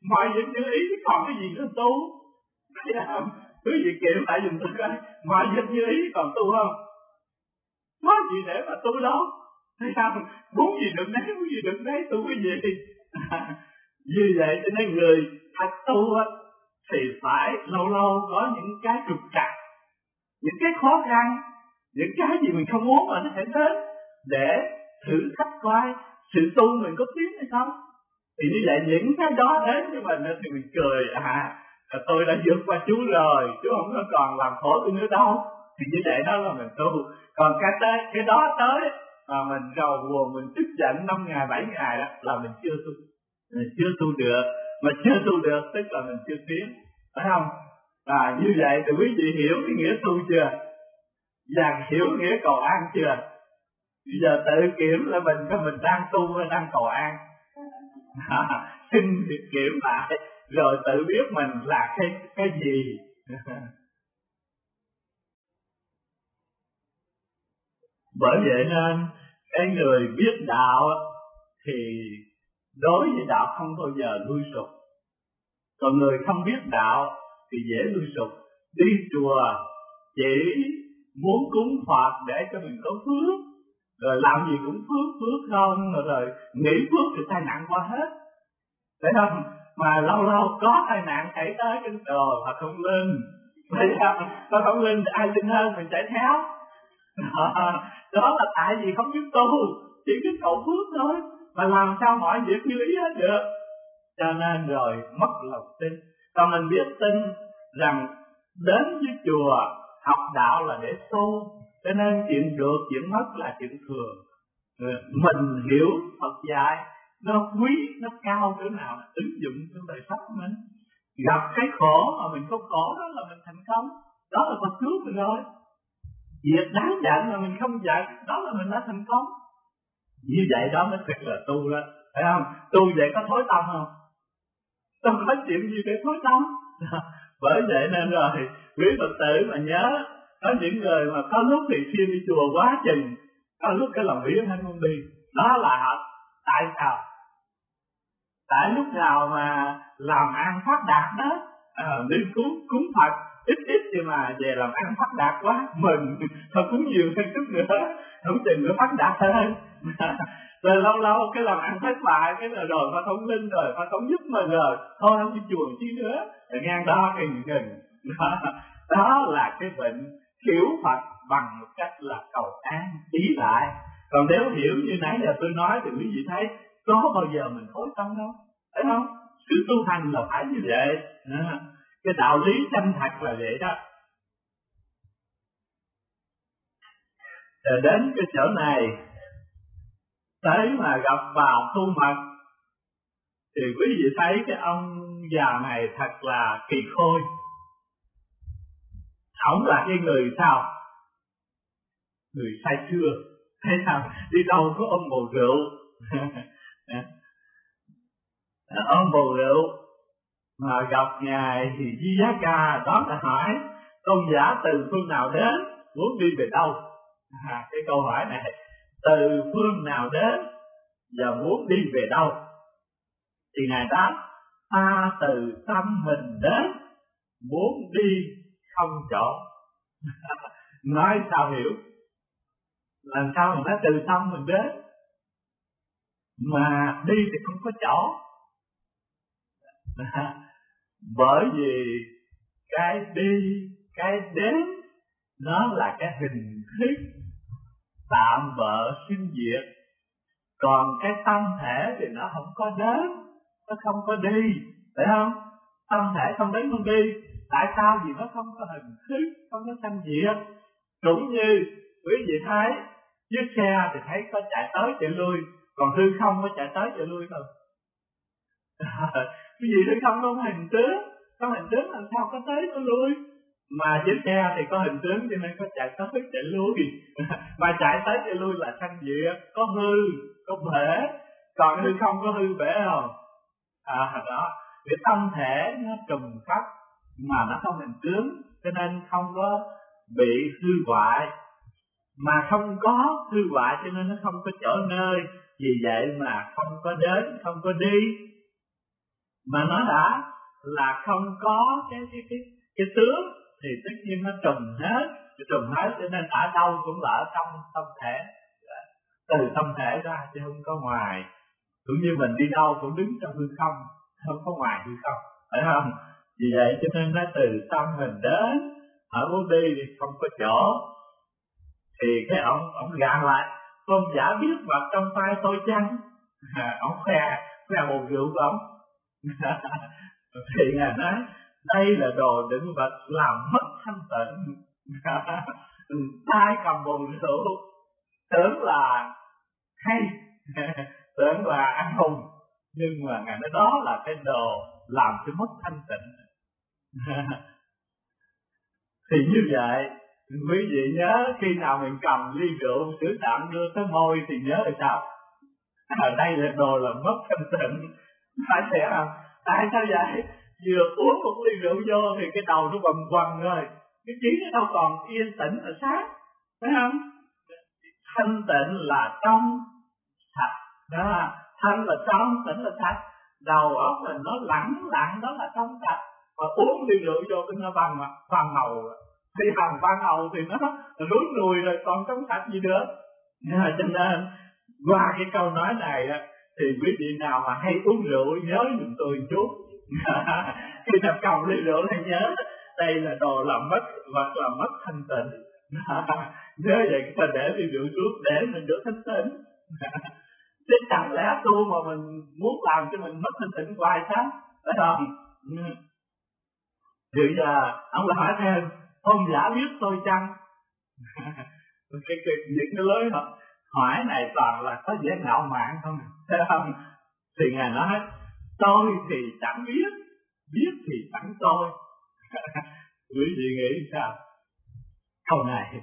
mọi việc như ý chứ còn cái gì nữa tu. Thấy không? Quý vị kiểm lại dùm tôi coi, mọi việc như ý còn tu không? Có gì để mà tu đâu. Thấy không? Muốn gì được đấy, muốn gì được đấy, tu cái gì? Như vậy cho nên người thật tu á thì phải lâu lâu có những cái trục trặc, những cái khó khăn, những cái gì mình không muốn mà nó sẽ đến để thử thách coi sự tu mình có tiến hay không. Thì như vậy những cái đó đến với mình thì mình cười, à tôi đã vượt qua chú rồi, chú không có còn làm khổ tôi nữa đâu. Thì như vậy đó là mình tu. Còn cái tới cái đó tới mà mình rầu buồn, mình tức giận năm ngày bảy ngày đó là mình chưa tu, mình chưa tu được. Mà chưa tu được tức là mình chưa tiến, phải không? À, như vậy thì quý vị hiểu cái nghĩa tu chưa? Và hiểu nghĩa cầu an chưa? Bây giờ tự kiểm là mình có mình đang tu hay đang cầu an. À, xin kiểm lại rồi tự biết mình là cái cái gì. Bởi vậy nên cái người biết đạo thì đối với đạo không bao giờ lui sụp. Còn người không biết đạo thì dễ lui sụp. Đi chùa chỉ muốn cúng Phật để cho mình có phước, rồi làm gì cũng phước phước không, rồi, rồi nghĩ phước thì tai nạn qua hết, phải không? Mà lâu lâu có tai nạn xảy tới cái đồ Phật không linh, phải không? Phật không linh thì ai linh hơn mình chạy theo. Đó là tại vì không biết tu, chỉ biết cầu phước thôi, mà làm sao mọi việc như ý hết được. Cho nên rồi mất lòng tin. Còn mình biết tin rằng đến với chùa học đạo là để tu, cho nên chuyện được chuyện mất là chuyện thường. Mình hiểu Phật dạy nó quý, nó cao cỡ nào, ứng dụng trong đời sống mình. Gặp cái khổ mà mình không khổ, đó là mình thành công, đó là Phật cứu mình rồi. Việc đáng giận mà mình không giận, đó là mình đã thành công. Như vậy đó mới thực là tu đó, phải không? Tu vậy có thối tâm không? Đâu có chuyện gì để thối tâm. Bởi vậy nên rồi quý Phật tử mà nhớ, có những người mà có lúc thì khi đi chùa quá chừng, có lúc cái lòng biết hay không đi. Đó là họ. Tại sao? Tại lúc nào mà làm ăn phát đạt đó, à, đi cúng cúng Phật ít ít nhưng mà về làm ăn phát đạt quá, mình thôi cúng nhiều thêm chút nữa, không chừng nữa phát đạt hơn. Rồi lâu lâu cái làm ăn thất bại, cái là rồi Phật không linh rồi, Phật không giúp mình rồi, thôi không đi chùa chi nữa, rồi ngang đó cái ngừng. Đó, đó là cái bệnh hiểu Phật bằng một cách là cầu an ý lại. Còn nếu hiểu như nãy giờ tôi nói thì quý vị thấy có bao giờ mình hối tâm đâu, phải không? Sự tu hành là phải như vậy. À, cái đạo lý chân thật là vậy đó. Rồi đến cái chỗ này, tới mà gặp vào tu mật thì quý vị thấy cái ông già này thật là kỳ khôi. Ông là cái người sao? Người say xưa, thấy sao? Đi đâu có ông bầu rượu. Ông bầu rượu mà gặp ngài thì Di Giá Ca đó là hỏi tôn giả từ phương nào đến, muốn đi về đâu. À, cái câu hỏi này, từ phương nào đến và muốn đi về đâu, thì ngài đáp ta từ tâm mình đến, muốn đi không chỗ. Nói sao hiểu? Làm sao mà nói từ tâm mình đến mà đi thì không có chỗ? Bởi vì cái đi, cái đến nó là cái hình thức tạm bợ sinh diệt. Còn cái tâm thể thì nó không có đến, nó không có đi, phải không? Tâm thể không đến không đi. Tại sao? Vì nó không có hình thức, không có sanh diệt. Cũng như quý vị thấy chiếc xe thì thấy có chạy tới chạy lui, còn hư không có chạy tới chạy lui không? Cái gì hư không có hình tướng, có hình tướng làm sao có tới có lui. Mà chiếc xe thì có hình tướng cho nên có chạy tới chạy lui. Mà chạy tới chạy lui là sanh diệt, có hư, có bể. Còn hư không có hư bể không? À đó, cái tâm thể nó trùng khắp mà nó không hình tướng, cho nên không có bị hư hoại. Mà không có hư hoại cho nên nó không có chỗ nơi. Vì vậy mà không có đến, không có đi. mà nó đã là không có cái cái cái cái tướng thì tất nhiên nó trùm hết, trùm hết, cho nên ở đâu cũng là ở trong tâm thể, từ tâm thể ra chứ không có ngoài. Cũng như mình đi đâu cũng đứng trong hư không, không có ngoài hư không, phải không? Vì vậy cho nên nó từ tâm mình đến ở muốn đi thì không có chỗ, thì cái ông ông gạn lại, tôn giả biết vật trong tay tôi chăng? À, ông khoe khoe một rượu của ông. Thì ngài nói đây là đồ đựng vật làm mất thanh tịnh. Tay cầm bồn rượu tưởng là hay, tưởng là ăn hùng, nhưng mà ngài nói đó là cái đồ làm cho mất thanh tịnh. Thì như vậy quý vị nhớ khi nào mình cầm ly rượu sữa đạm đưa tới môi thì nhớ là sao? Ở đây là đồ làm mất thanh tịnh. Phải thế không? Tại sao vậy? Vừa uống một ly rượu vô thì cái đầu nó bầm quằn rồi, cái trí nó đâu còn yên tĩnh ở sát, phải không? Thanh tịnh là trong sạch đó, thanh là trong, tịnh là sạch. Đầu óc mình nó lẳng lặng, đó là trong sạch. Mà uống ly rượu vô cái nó vàng vàng màu, thì vàng vàng màu thì nó rúi nùi rồi, còn trong sạch gì nữa. À, cho nên qua cái câu nói này á, thì quý vị nào mà hay uống rượu nhớ giùm tôi một chút. Khi nào cầm ly rượu này nhớ đây là đồ làm mất vật làm mất thanh tịnh. Nhớ vậy ta để ly rượu xuống để mình được thanh tịnh. Chứ chẳng lẽ tu mà mình muốn làm cho mình mất thanh tịnh hoài sao? Phải không? Thì giờ ông lại hỏi thêm, tôn giả biết tôi chăng? cái, cái, những cái lối hỏi này toàn là có vẻ ngạo mạn không, thấy không? Thì ngài nói tôi thì chẳng biết, biết thì chẳng tôi. Quý vị nghĩ sao câu này?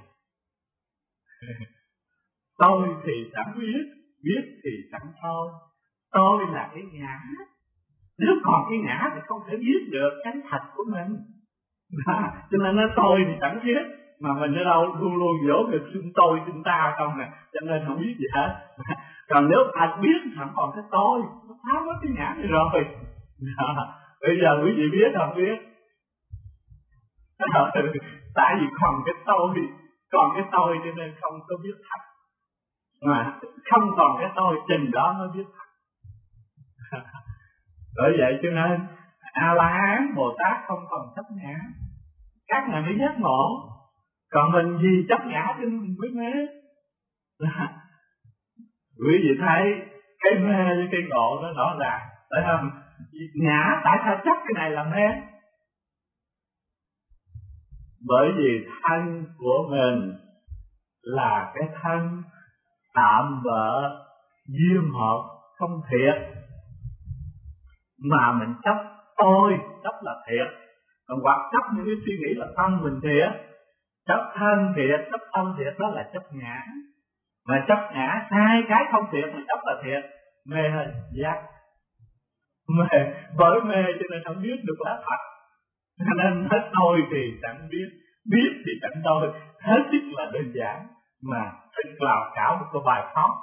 Tôi thì chẳng biết, biết thì chẳng tôi. Tôi là cái ngã, nếu còn cái ngã thì không thể biết được cái thật của mình. À, cho nên nói tôi thì chẳng biết, mà mình ở đâu luôn luôn dỗ được xưng tôi xưng ta không nè, cho nên không biết gì hết. Còn nếu thật biết thì không còn cái tôi, nó phá mất cái ngã này rồi. À, bây giờ quý vị biết không biết? À, tại vì còn cái tôi, còn cái tôi cho nên không có biết thật. Mà không còn cái tôi chừng đó mới biết thật. Bởi vậy cho nên A La Hán Bồ Tát không còn chấp ngã, các ngài mới giác ngộ. Còn mình gì chấp ngã cho mình mới mê. Quý vị thấy cái mê với cái ngộ nó rõ ràng, phải không? Ngã tại sao chấp cái này là mê? Bởi vì thân của mình là cái thân tạm bợ, duyên hợp, không thiệt, mà mình chấp tôi, chấp là thiệt. Còn hoặc chấp những cái suy nghĩ là thân mình thiệt, chấp thân thiệt, chấp tâm thiệt, đó là chấp ngã. Mà chấp ngã hai cái không thiệt mà chấp là thiệt, mê hình giác. Mê, bởi mê cho nên không biết được lá thật. Cho nên hết tôi thì chẳng biết, biết thì chẳng tôi, hết sức là đơn giản. Mà thật là cả một cái bài pháp.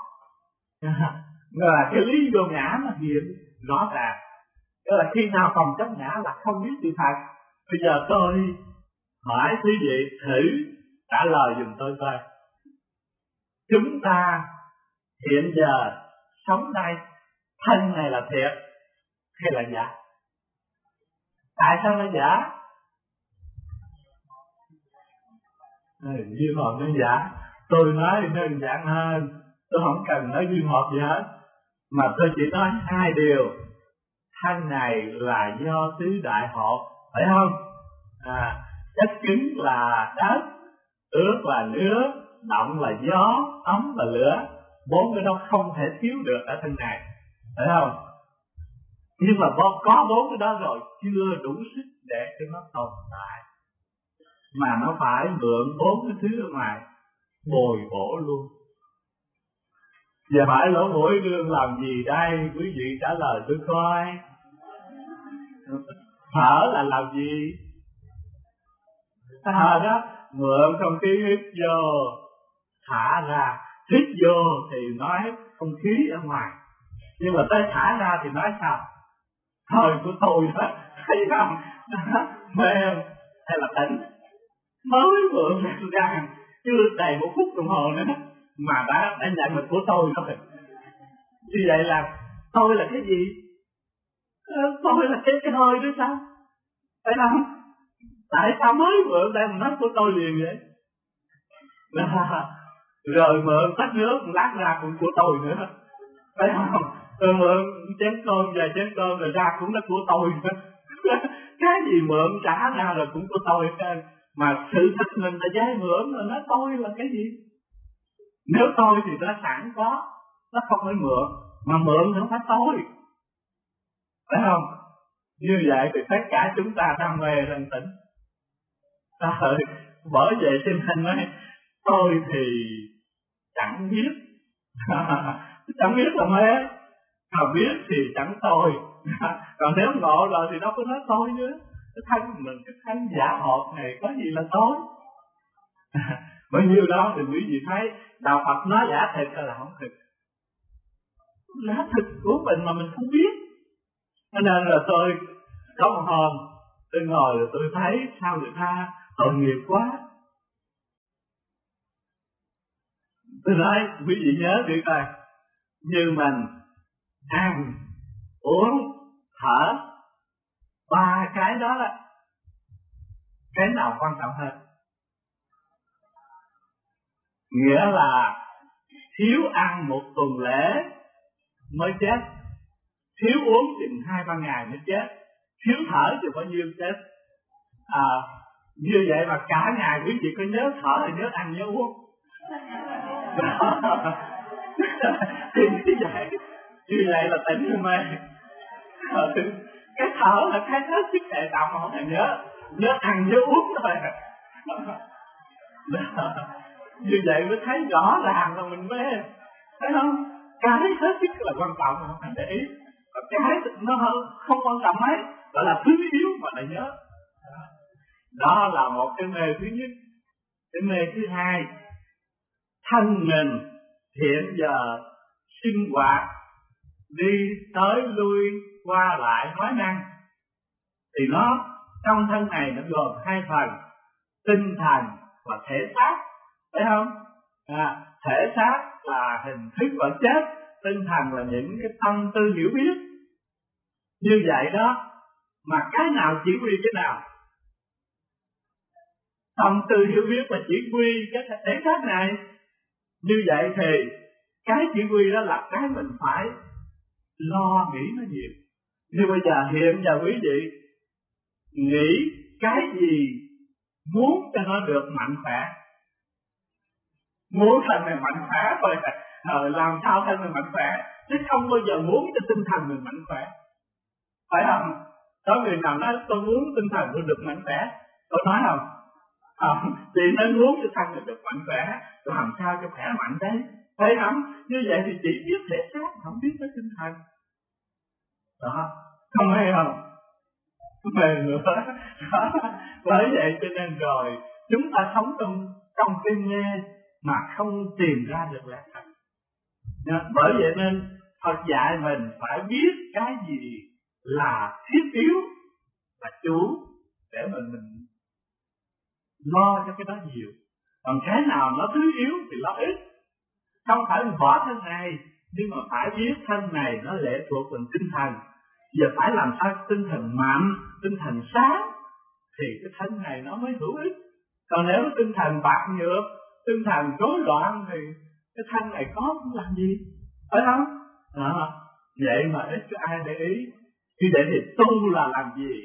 Là cái lý vô ngã mà hiện rõ ràng. Đó là khi nào còn chấp ngã là không biết sự thật. Bây giờ tôi hỏi quý vị thử trả lời giùm tôi coi. Chúng ta hiện giờ sống đây, thân này là thiệt hay là giả? Tại sao nó giả? Ừ, duyên hợp nó giả. Tôi nói đơn giản hơn, tôi không cần nói duyên hợp gì hết, mà tôi chỉ nói hai điều. Thân này là do tứ đại hợp, phải không? À, chất cứng là đất, ướt là nước, động là gió, ấm là lửa. Bốn cái đó không thể thiếu được ở thân này, phải không? Nhưng mà có bốn cái đó rồi chưa đủ sức để cho nó tồn tại, mà nó phải mượn bốn cái thứ ở ngoài bồi bổ luôn. Giờ phải lỗ mũi lương làm gì đây? Quý vị trả lời tôi coi. Thở là làm gì? Thở đó, mượn không khí hít vô, thả ra. Hít vô thì nói không khí ở ngoài, nhưng mà tới thả ra thì nói sao? Thời của tôi đó, thấy không? Mê hay là tỉnh, mới mượn ra chưa đầy một phút đồng hồ nữa mà đã đã nhận được của tôi rồi. Như vậy là tôi là cái gì? Tôi là cái cái hơi đó sao? Phải không? Tại sao mới mượn đây mà nói của tôi liền vậy? Rồi mượn tách nước lát ra cũng của tôi nữa, phải không? Rồi mượn chén cơm về chén cơm rồi ra cũng là của tôi nữa. Cái gì mượn trả ra rồi cũng của tôi hết. Mà sự thật mình là giấy mượn rồi, nói tôi là cái gì? Nếu tôi thì nó sẵn có, nó không phải mượn, mà mượn thì không phải tôi, phải không? Như vậy thì tất cả chúng ta đam mê lên tỉnh. Rồi, bởi vậy cho nên nói tôi thì chẳng biết, chẳng biết là mê, mà biết thì chẳng tôi. Còn nếu ngộ rồi thì đâu có nói tôi nữa. Cái thân mình, cái thân giả hột này có gì là tôi? Bao nhiêu đó thì quý vị thấy đạo Phật nói giả thực là không thực, giả thực của mình mà mình không biết. Cho nên là tôi có một hôm tôi ngồi rồi tôi thấy sao người ta tội nghiệp quá. Tôi nói quý vị nhớ đi coi, như mình ăn uống thở, ba cái đó là cái nào quan trọng hơn? Nghĩa là thiếu ăn một tuần lễ mới chết, thiếu uống chừng hai ba ngày mới chết, thiếu thở thì bao nhiêu chết. À, như vậy mà cả ngày quý vị có nhớ thở thì nhớ ăn nhớ uống. Thì như vậy, như vậy là tỉnh rồi mê. Cái thở là cái hết sức hệ trọng mà không phải nhớ, nhớ ăn nhớ uống thôi. Như vậy mới thấy rõ ràng là mình mê, thấy không? Cái hết sức là quan trọng mà không phải để ý, và cái nó không quan trọng ấy gọi là thứ yếu mà lại nhớ. Đó là một cái mê thứ nhất. Cái mê thứ hai, thân mình hiện giờ sinh hoạt đi tới lui qua lại nói năng thì nó trong thân này nó gồm hai phần, tinh thần và thể xác, phải không? À, thể xác là hình thức vật chất, tinh thần là những cái tâm tư hiểu biết. Như vậy đó, mà cái nào chỉ huy cái nào? Tâm tư hiểu biết là chỉ huy cái thể xác này. Như vậy thì cái chỉ huy đó là cái mình phải lo nghĩ nó nhiều. Như bây giờ hiện giờ quý vị nghĩ cái gì muốn cho nó được mạnh khỏe, muốn thân mình mạnh khỏe thôi, ờ, làm sao thân mình mạnh khỏe, chứ không bao giờ muốn cho tinh thần mình mạnh khỏe, phải không? Có người nào nói tôi muốn tinh thần tôi được mạnh khỏe, tôi nói không? À, thì nên muốn cho thân mình được mạnh khỏe, làm sao cho khỏe mạnh đấy, thấy không? Như vậy thì chỉ biết thể xác, không biết tới tinh thần. Đó, không hay không? Mê nữa. Bởi vậy cho nên rồi chúng ta sống trong trong cái mê mà không tìm ra được lẽ thật. Bởi vậy nên Phật dạy mình phải biết cái gì là thiết yếu là chủ để mình mình lo cho cái đó nhiều. Còn cái nào nó thứ yếu thì lo ít. Không phải bỏ thân này, nhưng mà phải biết thân này nó lệ thuộc vào tinh thần. Giờ phải làm sao tinh thần mạnh, tinh thần sáng thì cái thân này nó mới hữu ích. Còn nếu tinh thần bạc nhược, tinh thần rối loạn thì cái thân này có cũng làm gì, phải không? À, vậy mà ít có ai để ý. Như vậy thì tu là làm gì?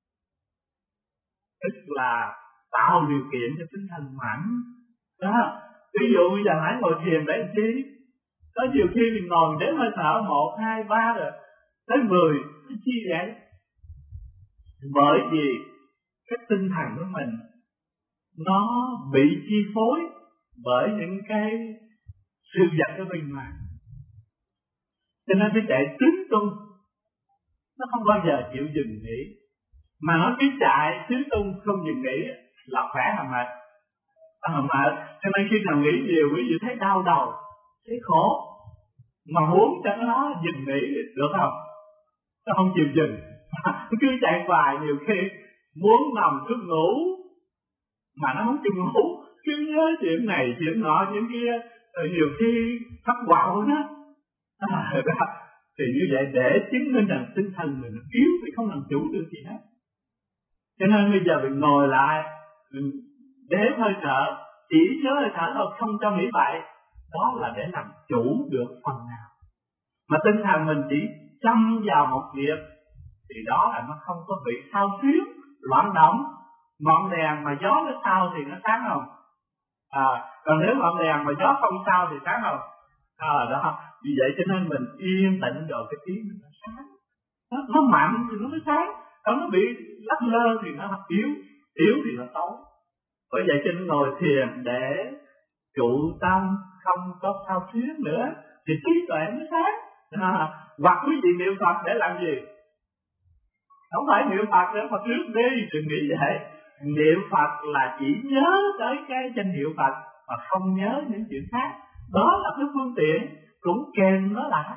Tức là tạo điều kiện cho tinh thần mạnh. Đó, ví dụ bây giờ hãy ngồi thiền để làm chi? Có nhiều khi mình ngồi đếm hơi thở một, hai, ba rồi tới mười, cái chi vậy? Bởi vì cái tinh thần của mình nó bị chi phối bởi những cái sự vật ở bên ngoài. Cho nên cái chạy tứ tung nó không bao giờ chịu dừng nghỉ. Mà nó cứ chạy tứ tung không dừng nghỉ là khỏe hả mệt? À, mệt. Cho nên khi nào nghỉ nhiều quý vị thấy đau đầu, thấy khổ. Mà muốn cho nó dừng nghỉ được không? Nó không chịu dừng. Cứ chạy hoài, nhiều khi muốn nằm cứ ngủ mà nó không chịu ngủ, cứ nhớ chuyện này chuyện nọ chuyện kia, rồi nhiều khi thất vọng đó. À, thì như vậy để chứng minh rằng tinh thần mình yếu thì không làm chủ được gì hết. Cho nên bây giờ mình ngồi lại, mình để hơi thở, chỉ nhớ hơi thở thôi, không cho nghĩ bậy. Đó là để làm chủ được phần nào. Mà tinh thần mình chỉ chăm vào một việc thì đó là nó không có bị sao xuyến, loạn động. Ngọn đèn mà gió nó sao thì nó sáng không? À, còn nếu ngọn đèn mà gió không sao thì sáng không? À, đó. Vì vậy cho nên mình yên tĩnh rồi cái tiếng mình nó sáng. Nó, nó mạnh thì nó mới sáng, còn nó bị lắc lơ thì nó yếu, yếu thì nó tối. Bởi vậy cho nên ngồi thiền để trụ tâm, không có sao xuyến nữa thì trí tuệ mới sáng. À, hoặc quý vị niệm Phật để làm gì? Không phải niệm Phật để Phật trước đi, đừng nghĩ vậy. Niệm Phật là chỉ nhớ tới cái danh hiệu Phật mà không nhớ những chuyện khác. Đó là cái phương tiện cũng kèm nó lại.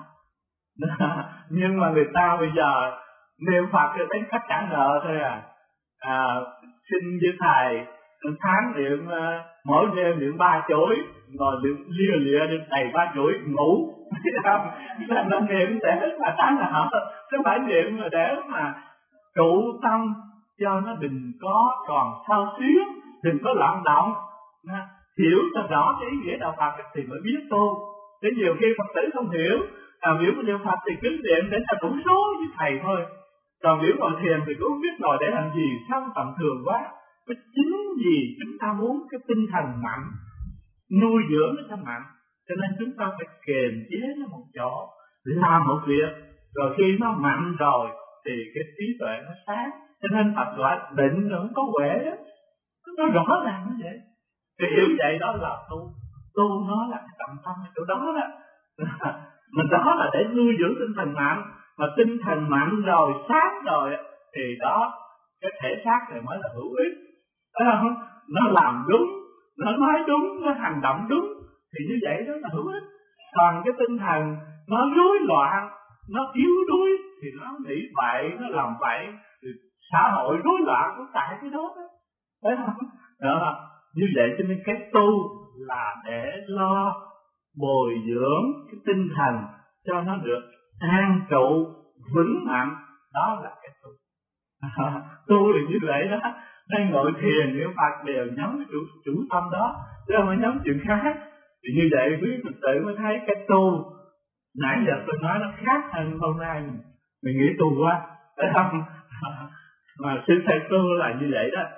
Nhưng mà người ta bây giờ niệm Phật cho đến khách trả nợ thôi à. À, xin với thầy tháng niệm uh, mỗi đêm niệm ba chuỗi, ngồi niệm lia lịa đến đầy ba chuỗi ngủ. Là nó niệm để mà trả nợ, chứ phải niệm để mà trụ tâm cho nó đừng có còn sao xuyến, đừng có loạn động. Hiểu cho rõ cái ý nghĩa đạo Phật thì mới biết tu. Để nhiều khi Phật tử không hiểu, à, biểu niệm Phật thì cứ niệm để ta đủ số với thầy thôi. Còn biểu ngồi thiền thì cũng không biết ngồi để làm gì, sao tầm thường quá. Cái chính vì chúng ta muốn cái tinh thần mạnh, nuôi dưỡng nó cho mạnh, cho nên chúng ta phải kiềm chế nó một chỗ, làm một việc, rồi khi nó mạnh rồi thì cái trí tuệ nó sáng. Cho nên Phật gọi định nó không có huệ đó, nó rõ ràng như vậy. Thì hiểu vậy đó là tu. Tu nó là cái trọng tâm ở chỗ đó đó. Mình đó là để nuôi dưỡng tinh thần mạnh. Mà tinh thần mạnh rồi, sáng rồi thì đó, cái thể xác này mới là hữu ích. Thấy không? Nó làm đúng, nó nói đúng, nó hành động đúng, thì như vậy đó là hữu ích. Còn cái tinh thần nó rối loạn, nó yếu đuối thì nó nghĩ bậy, nó làm bậy, thì xã hội rối loạn cũng tại cái đó đó. Thấy không? Đó. Như vậy cho nên cái tu là để lo bồi dưỡng cái tinh thần cho nó được an trụ vững mạnh. Đó là cái tu. À, tu là như vậy đó. Đang ngồi thiền niệm Phật đều nhắm cái chủ, chủ tâm đó, chứ không phải nhắm chuyện khác. Thì như vậy quý Phật tử mới thấy cái tu nãy giờ tôi nói nó khác hơn hôm nay mình, mình nghĩ tu quá, phải không? Mà sư thầy tu là như vậy đó.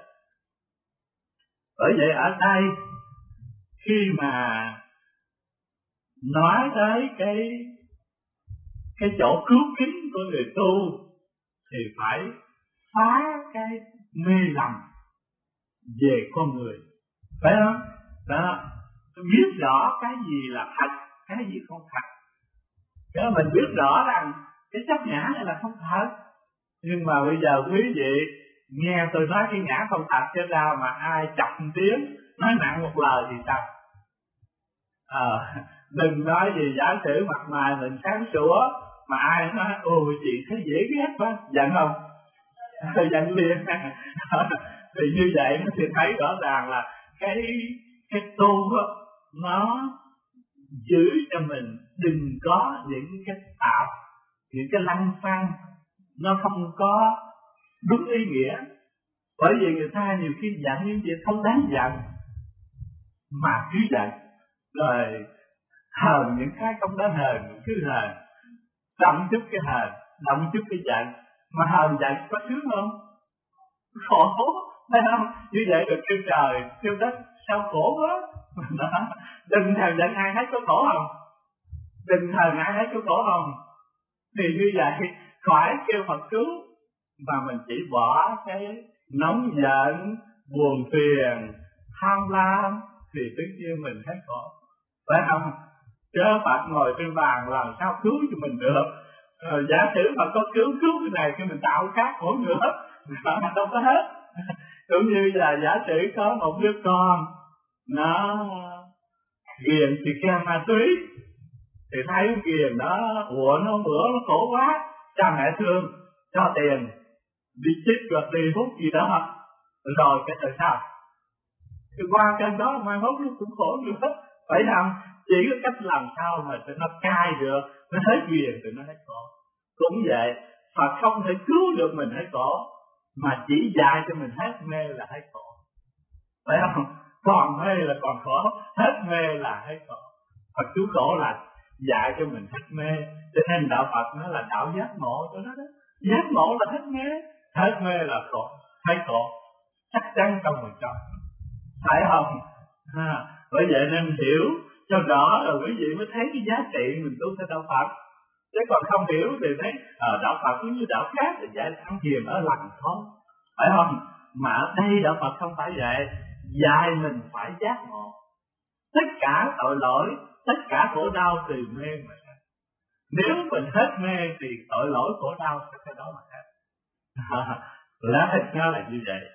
Bởi vậy ở đây khi mà nói tới cái cái chỗ cứu kính của người tu thì phải phá cái mê lầm về con người, phải không? Đó, biết rõ cái gì là thật, cái gì không thật. Nếu mình biết rõ rằng cái chấp ngã này là không thật, nhưng mà bây giờ quý vị nghe tôi nói cái ngã không thật cho ra mà ai chọc một tiếng, nói nặng một lời thì sao? À, đừng nói gì giả sử mặt mày mình sáng sủa mà ai nói ôi chị thấy dễ ghét quá, giận không? Giận liền. Thì như vậy nó thì thấy rõ ràng là cái cái tu đó, nó giữ cho mình đừng có những cái tạo, những cái lăng xăng nó không có đúng ý nghĩa. Bởi vì người ta nhiều khi giận những chuyện không đáng giận mà cứ giận, rồi hờn những cái không đáng hờn cứ hờn, động chút cái hờn, động chút cái giận, mà hờn giận có sướng không? Khổ, thấy không? Như vậy được kêu trời, kêu đất sao khổ quá. Đừng hờn giận ai thấy có khổ không? Đừng hờn ai thấy có khổ không? Thì như vậy khỏi kêu Phật cứu, mà mình chỉ bỏ cái nóng giận, buồn phiền, tham lam thì tất nhiên mình thấy khổ, phải không? Chứ Phật ngồi trên bàn làm sao cứu cho mình được? Rồi giả sử mà có cứu cứu cái này thì mình tạo khác khổ nữa, đâu có hết. Cũng như là giả sử có một đứa con nó ghiền thì khen ma túy, thì thấy ghiền đó ủa nó bữa nó khổ quá, cha mẹ thương, cho tiền đi chích và đi hút gì đó, rồi cái thời sao thì qua cơn đó mai mốt nó cũng khổ nữa, phải làm chỉ có cách làm sao mà cho nó cai được, nó hết ghiền thì nó hết khổ. Cũng vậy, Phật không thể cứu được mình hết khổ, mà chỉ dạy cho mình hết mê là hết khổ, phải không? Còn mê là còn khổ, hết mê là hết khổ. Phật cứu khổ là dạy cho mình hết mê, cho nên đạo Phật nó là đạo giác ngộ cho nó đó. Giác ngộ là hết mê, hết mê là khổ, hết khổ chắc chắn trong một trăm, phải không? À, bởi vậy nên hiểu cho rõ rồi quý vị mới thấy cái giá trị mình tu theo đạo Phật. Chứ còn không hiểu thì thấy ở đạo Phật cũng như đạo khác thì dạy thăng thiền ở lành thôi, phải không? Mà ở đây đạo Phật không phải vậy, dạy mình phải giác ngộ. Tất cả tội lỗi, tất cả khổ đau từ mê mà ra. Nếu mình hết mê thì tội lỗi khổ đau sẽ theo đó mà hết. Lá nó là như vậy.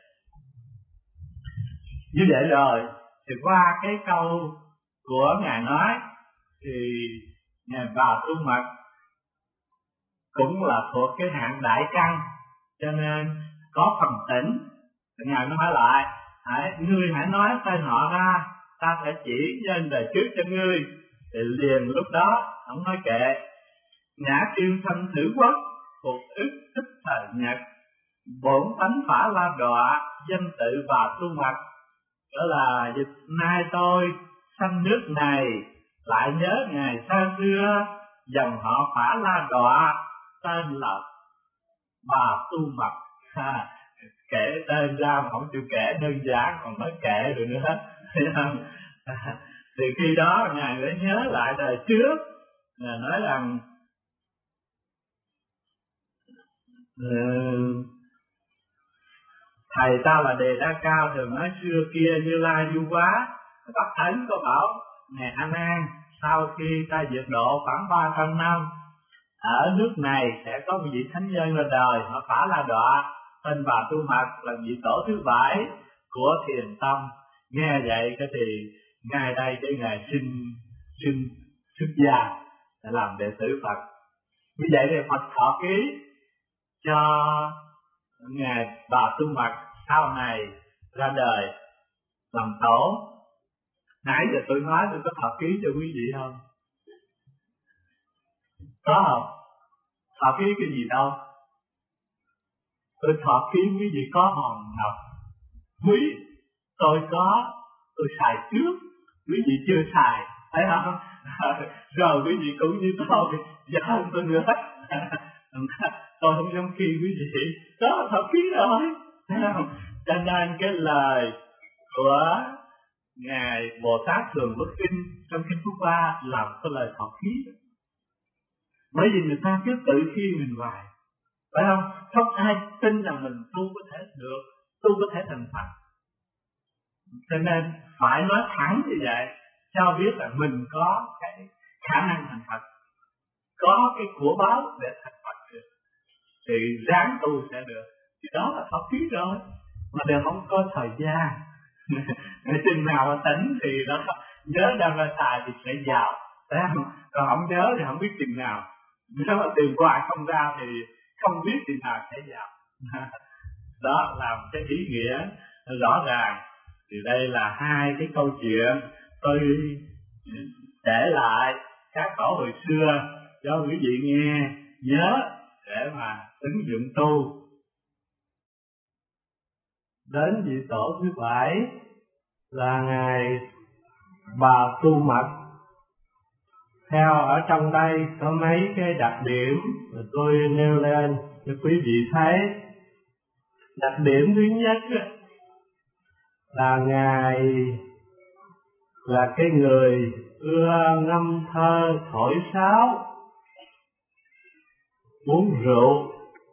Như vậy rồi thì qua cái câu của Ngài nói thì Ngài vào tu mật cũng là thuộc cái hạng đại căn, cho nên có phần tỉnh. Ngài mới hỏi lại, hãy ngươi hãy nói tên họ ra, ta sẽ chỉ nhân đời trước cho ngươi. Thì liền lúc đó ông nói kệ, ngã kim thanh thử quốc, phục ức thích thời nhật, bổn tánh phả la đọa, danh tự và tu mật. Đó là dịch nay tôi sanh nước này, lại nhớ ngày xa xưa, dòng họ phả la đọa, tên là Bà Tu Mật. Ha, kể tên ra mà không chịu kể đơn giản, còn nói kể rồi nữa. Thì khi đó Ngài đã nhớ lại đời trước, Ngài nói rằng uh, thầy ta là Đề Đa Cao thường nói xưa kia Như Lai Du Quá Bác Thánh có bảo Ngài A Nan, sau khi ta diệt độ khoảng ba trăm năm, ở nước này sẽ có một vị thánh nhân ra đời, họ phả la đọa, tên Bà Tu Mật, là vị tổ thứ bảy của thiền tông. Nghe vậy cái thì ngay đây cái Ngài xin xin xuất gia để làm đệ tử Phật. Như vậy thì Phật thọ ký cho Ngài Bà Tu Mật sau này ra đời làm tổ. Nãy giờ tôi nói tôi có thọ ký cho quý vị không? Có không? Thọ ký cái gì đâu? Tôi thọ ký quý vị có hòn ngọc quý, tôi có, tôi xài trước, quý vị chưa xài, thấy không? Rồi quý vị cũng như tôi, giờ hơn tôi nữa. Tôi không giống khi quý vị, đó là thọ ký rồi, thấy không? Cho nên cái lời của Ngài Bồ Tát Thường Bất Kinh trong Kinh Phúc Ba làm cái lời thọ ký. Bởi vì người ta cứ tự khi mình hoài, phải không? Không ai tin rằng mình tu có thể được, tu có thể thành Phật. Cho nên phải nói thẳng như vậy, cho biết là mình có cái khả năng thành Phật, có cái của báo để thành Phật được, thì ráng tu sẽ được. Thì đó là thọ ký rồi, mà đều không có thời gian. Chừng nào mà tỉnh thì đó, nhớ đem ra xài thì sẽ giàu, thấy không? Còn không nhớ thì không biết chừng nào. Nếu mà tiền hoài không ra thì không biết chừng nào sẽ giàu. Đó là một cái ý nghĩa rõ ràng. Thì đây là hai cái câu chuyện tôi để lại các khổ hồi xưa cho quý vị nghe nhớ để mà ứng dụng tu. Đến vị tổ thứ bảy là Ngài Bà Tu Mật. Theo ở trong đây có mấy cái đặc điểm mà tôi nêu lên cho quý vị thấy. Đặc điểm thứ nhất là Ngài là cái người ưa ngâm thơ thổi sáo, uống rượu.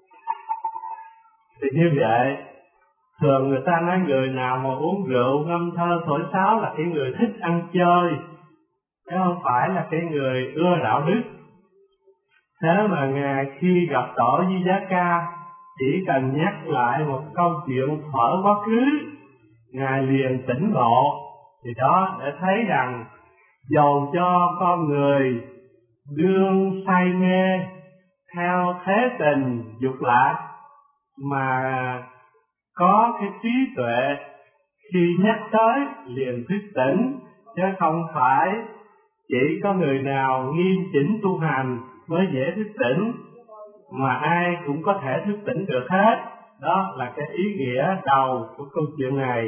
Thì như vậy, thường người ta nói người nào mà uống rượu, ngâm thơ, thổi sáo là cái người thích ăn chơi, chứ không phải là cái người ưa đạo đức. Thế mà Ngài khi gặp tổ Di Giá Ca, chỉ cần nhắc lại một câu chuyện thuở quá khứ, Ngài liền tỉnh ngộ. Thì đó để thấy rằng dầu cho con người đương say mê theo thế tình dục lạc mà có cái trí tuệ, khi nhắc tới liền thức tỉnh, chứ không phải chỉ có người nào nghiêm chỉnh tu hành mới dễ thức tỉnh, mà ai cũng có thể thức tỉnh được hết. Đó là cái ý nghĩa đầu của câu chuyện này.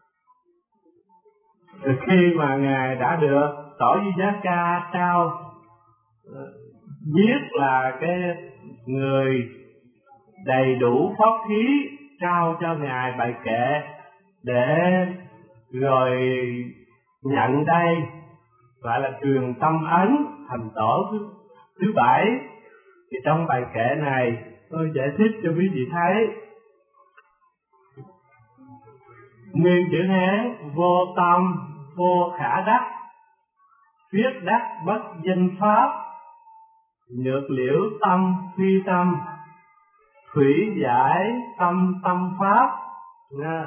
Từ khi mà Ngài đã được Tổ Di Giá Ca trao biết là cái người đầy đủ pháp khí, trao cho Ngài bài kệ để rồi nhận đây, gọi là truyền tâm ấn thành tổ thứ, thứ bảy. Thì trong bài kệ này tôi giải thích cho quý vị thấy. Nguyên chữ Hán: vô tâm vô khả đắc, viết đắc bất danh pháp, nhược liễu tâm phi tâm, thủy giải tâm tâm pháp. Nha.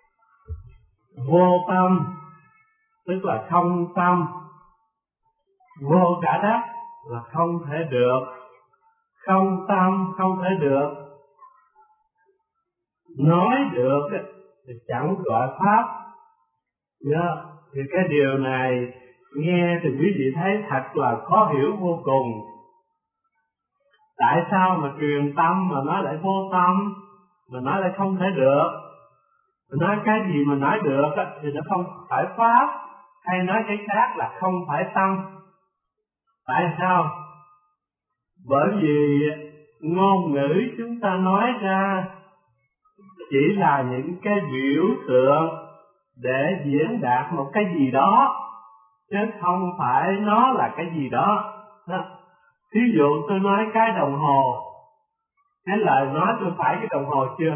Vô tâm tức là không tâm, vô khả đắc là không thể được, không tâm không thể được. Nói được thì chẳng gọi pháp. Yeah. Thì cái điều này nghe thì quý vị thấy thật là khó hiểu vô cùng. Tại sao mà truyền tâm mà nói lại vô tâm, mà nói lại không thể được? Nói cái gì mà nói được thì nó không phải pháp, hay nói cái khác là không phải tâm. Tại sao? Bởi vì ngôn ngữ chúng ta nói ra chỉ là những cái biểu tượng để diễn đạt một cái gì đó, chứ không phải nó là cái gì đó. Thí dụ tôi nói cái đồng hồ, cái lời nói tôi phải cái đồng hồ chưa?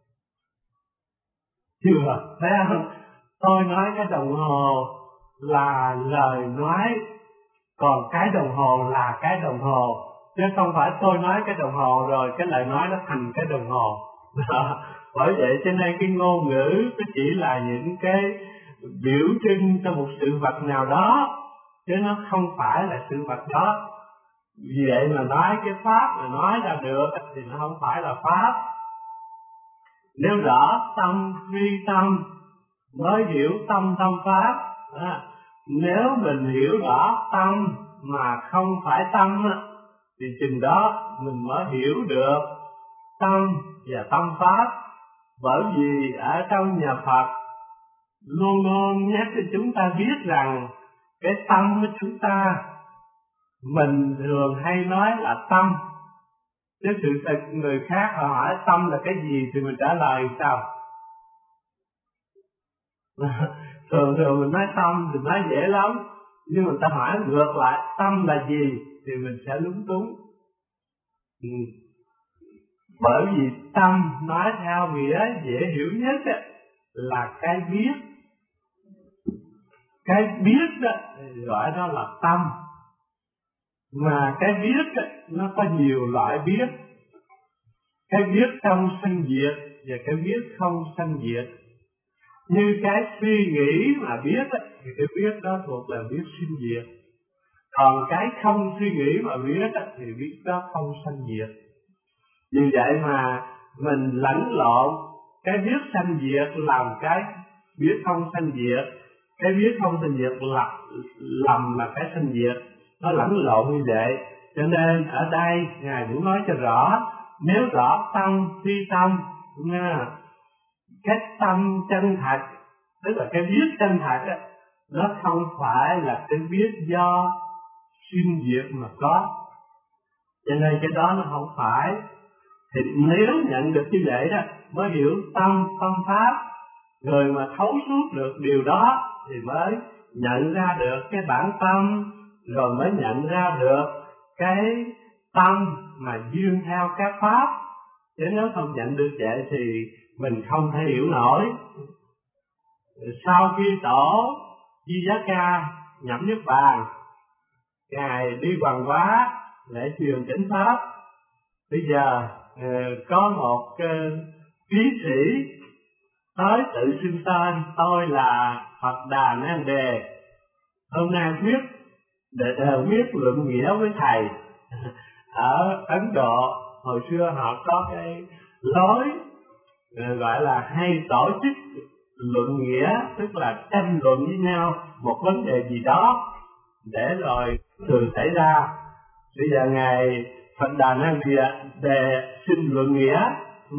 Chưa, thấy không? Tôi nói cái đồng hồ là lời nói, còn cái đồng hồ là cái đồng hồ, chứ không phải tôi nói cái đồng hồ rồi cái lời nói nó thành cái đồng hồ. Bởi vậy cho nên cái ngôn ngữ nó chỉ là những cái biểu trưng cho một sự vật nào đó, chứ nó không phải là sự vật đó. Vì vậy mà nói cái pháp mà nói ra được thì nó không phải là pháp. Nếu rõ tâm phi tâm mới hiểu tâm tâm pháp. À, nếu mình hiểu rõ tâm mà không phải tâm thì chừng đó mình mới hiểu được tâm và tâm pháp. Bởi vì ở trong nhà Phật luôn luôn nhắc cho chúng ta biết rằng cái tâm của chúng ta, mình thường hay nói là tâm, chứ sự thật người khác họ hỏi tâm là cái gì thì mình trả lời sao? Thường thường mình nói tâm thì nói dễ lắm, nhưng mà ta hỏi ngược lại tâm là gì thì mình sẽ lúng túng. Ừ. Bởi vì tâm nói theo nghĩa dễ hiểu nhất là cái biết. Cái biết đó, gọi đó là tâm. Mà cái biết nó có nhiều loại biết. Cái biết trong sanh diệt và cái biết không sanh diệt. Như cái suy nghĩ mà biết thì cái biết đó thuộc là biết sinh diệt. Còn cái không suy nghĩ mà biết thì biết đó không sanh diệt. Vì vậy mà mình lẫn lộn cái biết sanh diệt làm cái biết không sanh diệt, cái biết không sanh diệt là lầm là cái sanh diệt, nó lẫn lộn như vậy. Cho nên ở đây Ngài muốn nói cho rõ, nếu rõ tâm phi tâm nha, cái tâm chân thật, tức là cái biết chân thật đó, nó không phải là cái biết do sinh diệt mà có. Cho nên cái đó nó không phải. Thì nếu nhận được như vậy đó mới hiểu tâm tâm pháp. Người mà thấu suốt được điều đó thì mới nhận ra được cái bản tâm, rồi mới nhận ra được cái tâm mà duyên theo các pháp. Chứ nếu không nhận được vậy thì mình không thể hiểu nổi. Sau khi tổ Di Giá Ca nhậm Niết Bàn, Ngài đi Hoàng Hóa lễ truyền chánh pháp. Bây giờ có một trí sĩ tới tự xưng tên, tôi là Phật Đà Nan Đề, hôm nay viết để viết luận nghĩa với thầy. ở Ấn Độ hồi xưa họ có cái lối gọi là hay tổ chức luận nghĩa, tức là tranh luận với nhau một vấn đề gì đó để rồi thường xảy ra. Bây giờ ngài Phật Đà Năng Địa đề xin luận nghĩa, ừ.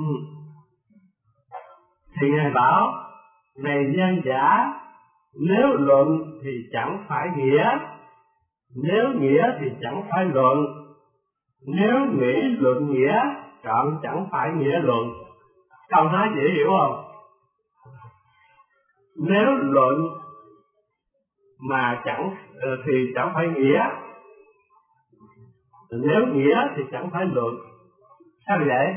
thì ngài bảo này nhân giả, nếu luận thì chẳng phải nghĩa, nếu nghĩa thì chẳng phải luận, nếu nghĩ luận nghĩa chọn chẳng phải nghĩa luận. Câu nói dễ hiểu không? Nếu luận mà chẳng thì chẳng phải nghĩa, nếu nghĩa thì chẳng phải luận. Sao vậy?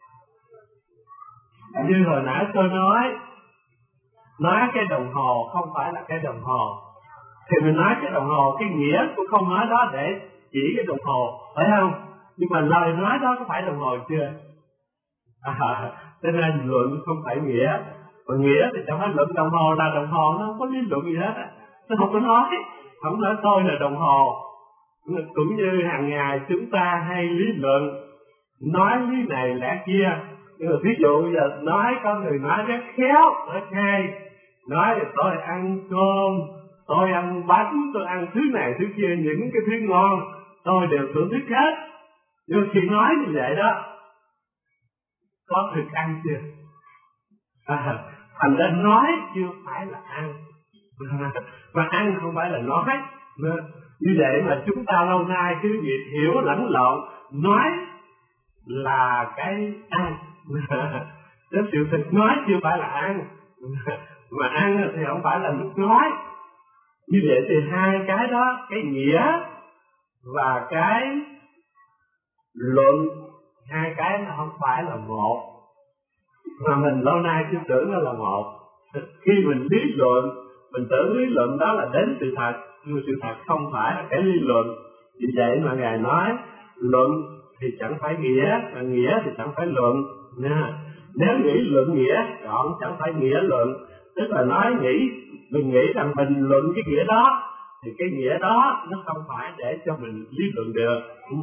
Như hồi nãy tôi nói, nói cái đồng hồ không phải là cái đồng hồ, thì mình nói cái đồng hồ, cái nghĩa cũng không nói đó để chỉ cái đồng hồ, phải không? Nhưng mà lời nói đó có phải đồng hồ chưa? À, cho nên luận không phải nghĩa, còn nghĩa thì chẳng phải luận. Đồng hồ là đồng hồ, nó không có lý luận gì hết á, nó không có nói, không nói tôi là đồng hồ. Cũng như hàng ngày chúng ta hay lý luận, nói lý này lẽ kia. Nhưng mà ví dụ giờ nói, có người nói rất khéo, rất hay, nói là tôi ăn cơm, tôi ăn bánh, tôi ăn thứ này thứ kia, những cái thứ ngon tôi đều thưởng thức hết. Nhưng khi nói như vậy đó, có thực ăn chưa? À, thành ra nói chưa phải là ăn, mà ăn không phải là nói. Như vậy mà chúng ta lâu nay cứ việc hiểu lẫn lộn, nói là cái ăn, cái sự thực nói chưa phải là ăn, mà ăn thì không phải là nước nói. Như vậy thì hai cái đó, cái nghĩa và cái luận, hai cái nó không phải là một, mà mình lâu nay cứ tưởng nó là một. Khi mình lý luận, mình tưởng lý luận đó là đến sự thật, nhưng sự thật không phải là cái lý luận. Vì vậy mà Ngài nói luận thì chẳng phải nghĩa, và nghĩa thì chẳng phải luận nha. Nếu nghĩ luận nghĩa chọn chẳng phải nghĩa luận, tức là nói nghĩ, mình nghĩ rằng mình luận cái nghĩa đó, thì cái nghĩa đó nó không phải để cho mình lý luận được.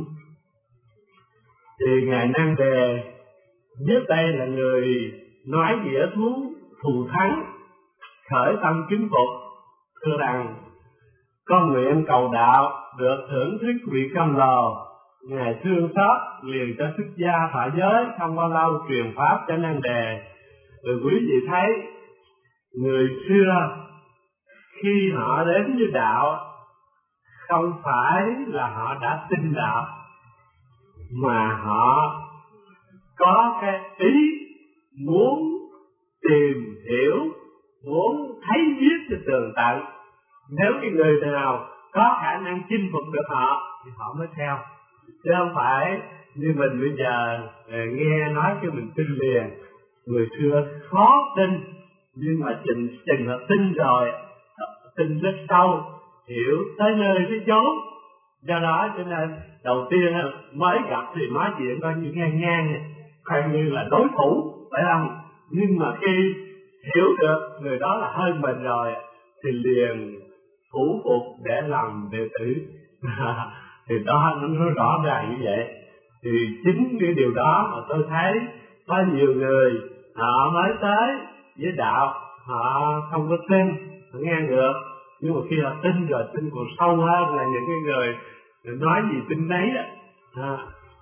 Thì Ngài Năng Đề viết đây là người nói nghĩa thú thù thắng, khởi tâm kính phục, thưa rằng con nguyện cầu đạo được thưởng thức vị công lồ. Ngài thương xót liền cho xuất gia thọ giới, không bao lâu truyền pháp cho Năng Đề. Rồi quý vị thấy người xưa khi họ đến với đạo, không phải là họ đã tin đạo, mà họ có cái ý muốn tìm hiểu, muốn thấy biết cho tường tận. Nếu cái người nào có khả năng chinh phục được họ thì họ mới theo, chứ không phải như mình bây giờ nghe nói cho mình tin liền. Người xưa khó tin, nhưng mà chừng chừng là tin rồi, tin rất sâu, hiểu tới nơi tới chốn. Do đó cho nên đầu tiên mới gặp thì nói chuyện coi như ngang ngang, coi như là đối thủ, phải không? Nhưng mà khi hiểu được người đó là hơn mình rồi thì liền thủ phục để làm đệ tử. Thì đó nó rõ ràng như vậy. Thì chính cái điều đó mà tôi thấy có nhiều người họ mới tới với đạo, họ không có tin, họ nghe ngược. Nhưng mà khi họ tin rồi, tin còn sâu hơn là những cái người nói gì tin đấy đó. À.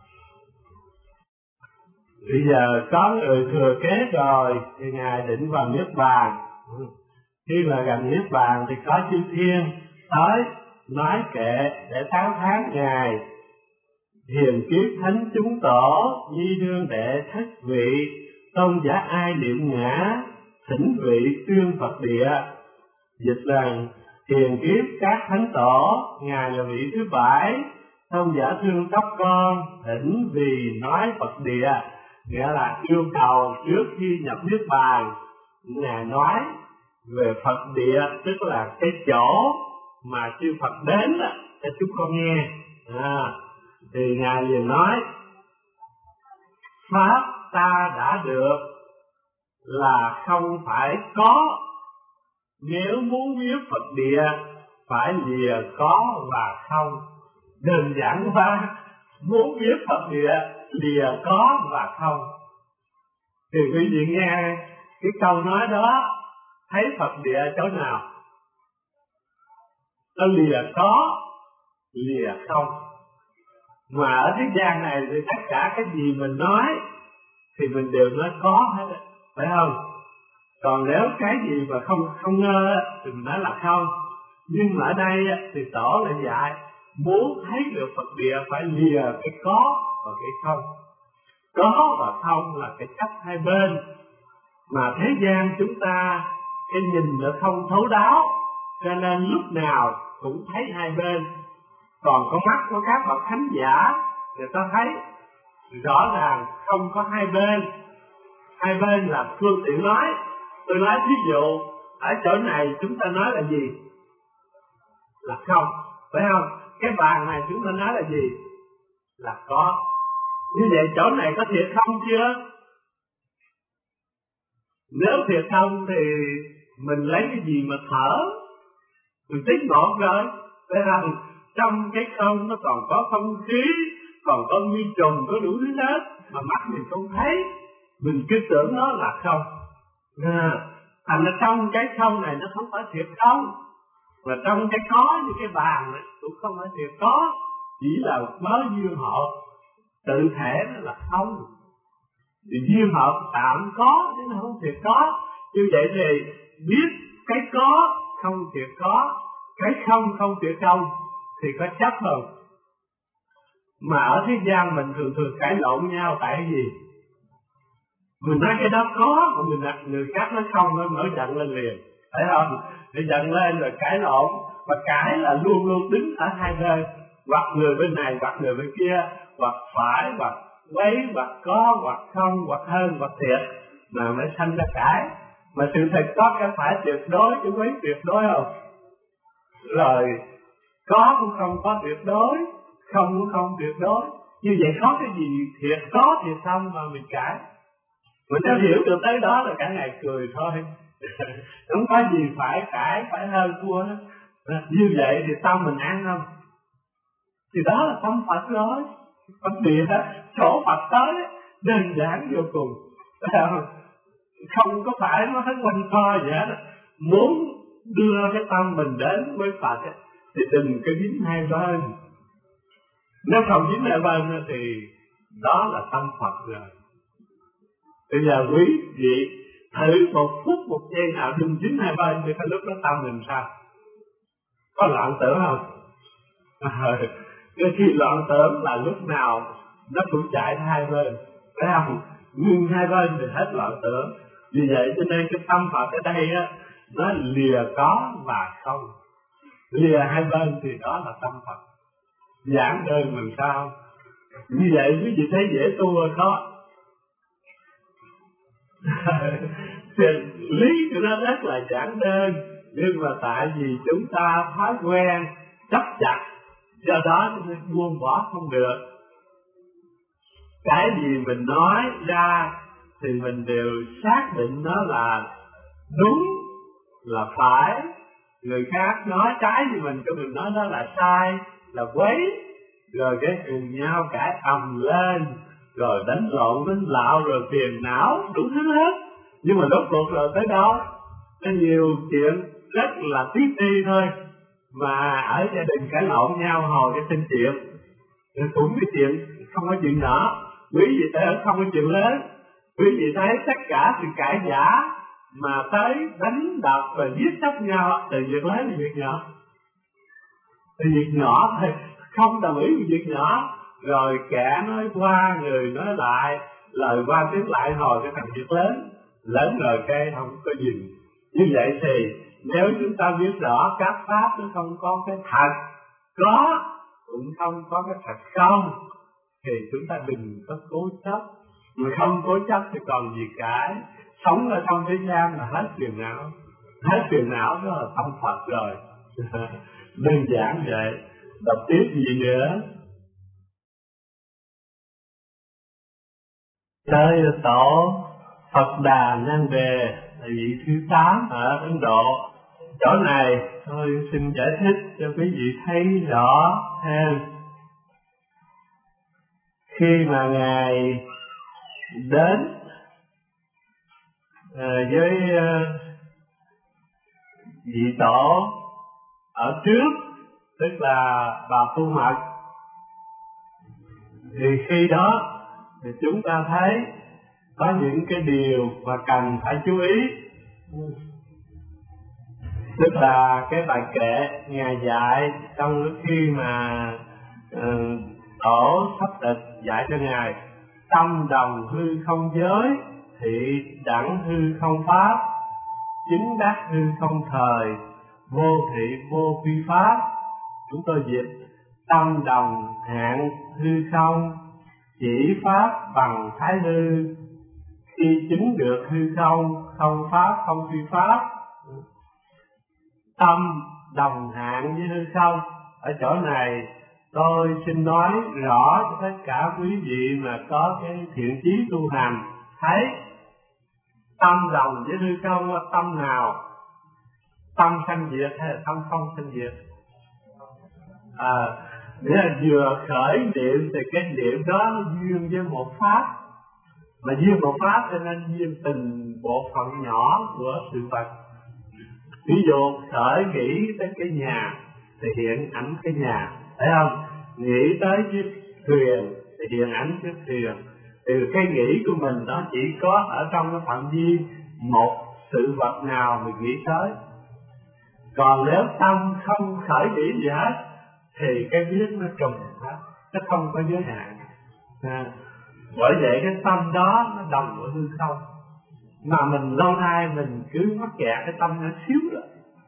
Bây giờ có người thừa kế rồi thì Ngài định vào Niết Bàn. Khi mà gần Niết Bàn thì có chư thiên tới nói kệ để tán thán Ngài. Hiền kiếp thánh chúng tổ, di đương đệ thất vị, tôn giả ai điệu ngã, thỉnh vị tuyên Phật địa. Dịch rằng hiền kiếp các thánh tổ, Ngài là vị thứ bảy, tôn giả thương tóc con, thỉnh vì nói Phật địa. Nghĩa là yêu cầu trước khi nhập Niết Bàn, Ngài nói về Phật địa, tức là cái chỗ mà chư Phật đến đó, cho chúng con nghe. À, thì Ngài liền nói pháp ta đã được là không phải có, nếu muốn biết Phật địa phải lìa có và không. Đơn giản quá, muốn biết Phật địa lìa có và không. Thì quý vị nghe cái câu nói đó, thấy Phật địa chỗ nào? Nó lìa có, lìa không. Mà ở thế gian này thì tất cả cái gì mình nói thì mình đều nói có hết, phải không? Còn nếu cái gì mà không không ngơ thì mình nói là không. Nhưng mà ở đây thì tổ lại dạy muốn thấy được Phật địa phải lìa cái có và cái không. Có và không là cái cách hai bên, mà thế gian chúng ta cái nhìn nó không thấu đáo, cho nên lúc nào cũng thấy hai bên. Còn con mắt của các bậc thánh giả người ta thấy rõ ràng không có hai bên. Hai bên là phương tiện nói. Tôi nói ví dụ ở chỗ này chúng ta nói là gì? Là không, phải không? Cái bàn này chúng ta nói là gì? Là có. Như vậy chỗ này có thiệt không chưa? Nếu thiệt không thì mình lấy cái gì mà thở? Mình tính một rồi, phải không? Trong cái không nó còn có không khí, còn có vi trùng, có đủ thứ hết mà mắt mình không thấy. Mình cứ tưởng nó là không. À, thành ra trong cái không này nó không phải thiệt không. Và trong cái có như cái bàn này cũng không phải thiệt có, chỉ là mới duyên hợp. Tự thể nó là không, thì duyên hợp tạm có chứ nó không thiệt có. Như vậy thì biết cái có không thiệt có, cái không không thiệt không thì có chấp không? Mà ở thế gian mình thường thường cãi lộn nhau tại cái gì? Mình nói cái đó có, mà mình đặt người khác nói không, nó nổi giận lên liền, phải không? Để giận lên rồi cãi lộn, và cãi là luôn luôn đứng ở hai bên, hoặc người bên này hoặc người bên kia, hoặc phải hoặc quấy, hoặc có hoặc không, hoặc hơn hoặc thiệt, mà mới sanh ra cãi. Mà sự thật có cái phải tuyệt đối chứ quấy tuyệt đối không? Rồi có cũng không có tuyệt đối, không cũng không tuyệt đối. Như vậy có cái gì thiệt có thiệt không mà mình cãi? Mình đã hiểu được tới đó là cả ngày cười thôi. Không có gì phải cãi, phải hơn thua đó. Như vậy thì tâm mình an không? Thì đó là tâm Phật rồi. Phật địa chỗ Phật tới đơn giản vô cùng. Không có phải nó thấy quanh co vậy đó. Muốn đưa cái tâm mình đến với Phật thì đừng có dính hai bên. Nếu không dính hai bên thì đó là tâm Phật rồi. Bây giờ quý vị thử một phút một giây nào đừng dính hai bên thì cái lúc đó tâm mình sao? Có loạn tưởng không? À, cái khi loạn tưởng là lúc nào nó cũng chạy hai bên, phải không? Nhưng hai bên thì hết loạn tưởng. Vì vậy cho nên cái tâm Phật ở đây á, nó lìa có và không. Lìa hai bên thì đó là tâm Phật. Giảng đơn làm sao? Như vậy quý vị thấy dễ tu rồi đó. Thì lý của nó rất là giản đơn, nhưng mà tại vì chúng ta thói quen chấp chặt, do đó nên buông bỏ không được. Cái gì mình nói ra thì mình đều xác định nó là đúng, là phải. Người khác nói trái với mình, cho mình nói nó là sai, là quấy. Rồi cái cùng nhau cãi ầm lên, rồi đánh lộn, đánh lạo, rồi phiền não, đủ thứ hết. Nhưng mà rốt cuộc rồi tới đó, có nhiều chuyện rất là tí ti thôi, mà ở gia đình cãi lộn nhau hồi cái sinh chuyện. Cũng cái chuyện, không có chuyện nhỏ. Quý vị thấy không có chuyện lớn. Quý vị thấy tất cả sự cãi giả mà tới đánh đập và giết chóc nhau từ việc lớn đến việc nhỏ. Từ việc nhỏ thôi, không đồng ý với việc nhỏ, rồi kẻ nói qua, người nói lại, lời qua tiếng lại hồi cái thành việc lớn. Lớn rồi cây không có gì. Như vậy thì nếu chúng ta biết rõ các pháp nó không có cái thật có, cũng không có cái thật không, thì chúng ta đừng có cố chấp. Mà không cố chấp thì còn gì cả. Sống ở trong thế gian là hết phiền não. Hết phiền não đó là tâm Phật rồi. Đơn giản vậy. Đọc tiếp gì nữa? Tới tổ Phật Đà Nan Đề là vị thứ tám ở Ấn Độ. Chỗ này tôi xin giải thích cho quý vị thấy rõ thêm. khi mà Ngài đến à, với à, vị tổ ở trước, tức là bà Tu Mật, thì khi đó thì chúng ta thấy có những cái điều mà cần phải chú ý. Tức là cái bài kệ Ngài dạy trong lúc khi mà uh, tổ sắp tịch dạy cho Ngài: tâm đồng hư không giới, thị đẳng hư không pháp, chính đắc hư không thời, vô thị vô phi pháp. Chúng tôi dịch: tâm đồng hạn hư không, chỉ pháp bằng thái hư, khi chứng được hư không, không pháp không phi pháp. Tâm đồng hạn với hư không, ở chỗ này tôi xin nói rõ cho tất cả quý vị mà có cái thiện chí tu hành thấy tâm đồng với hư không là tâm nào? Tâm sanh diệt hay là tâm không sanh diệt? À, nghĩa là vừa khởi niệm thì cái niệm đó nó duyên với một pháp, mà duyên một pháp cho nên duyên từng bộ phận nhỏ của sự vật. Ví dụ khởi nghĩ tới cái nhà thì hiện ảnh cái nhà, thấy không? Nghĩ tới chiếc thuyền thì hiện ảnh chiếc thuyền. Thì cái nghĩ của mình đó chỉ có ở trong cái phạm vi một sự vật nào mình nghĩ tới. Còn nếu tâm không khởi nghĩ gì hết thì cái biết nó trùng hết, nó không có giới hạn. À, bởi vậy cái tâm đó nó đồng với hư không. Mà mình lâu nay mình cứ mắc kẹt cái tâm nhỏ xíu rồi.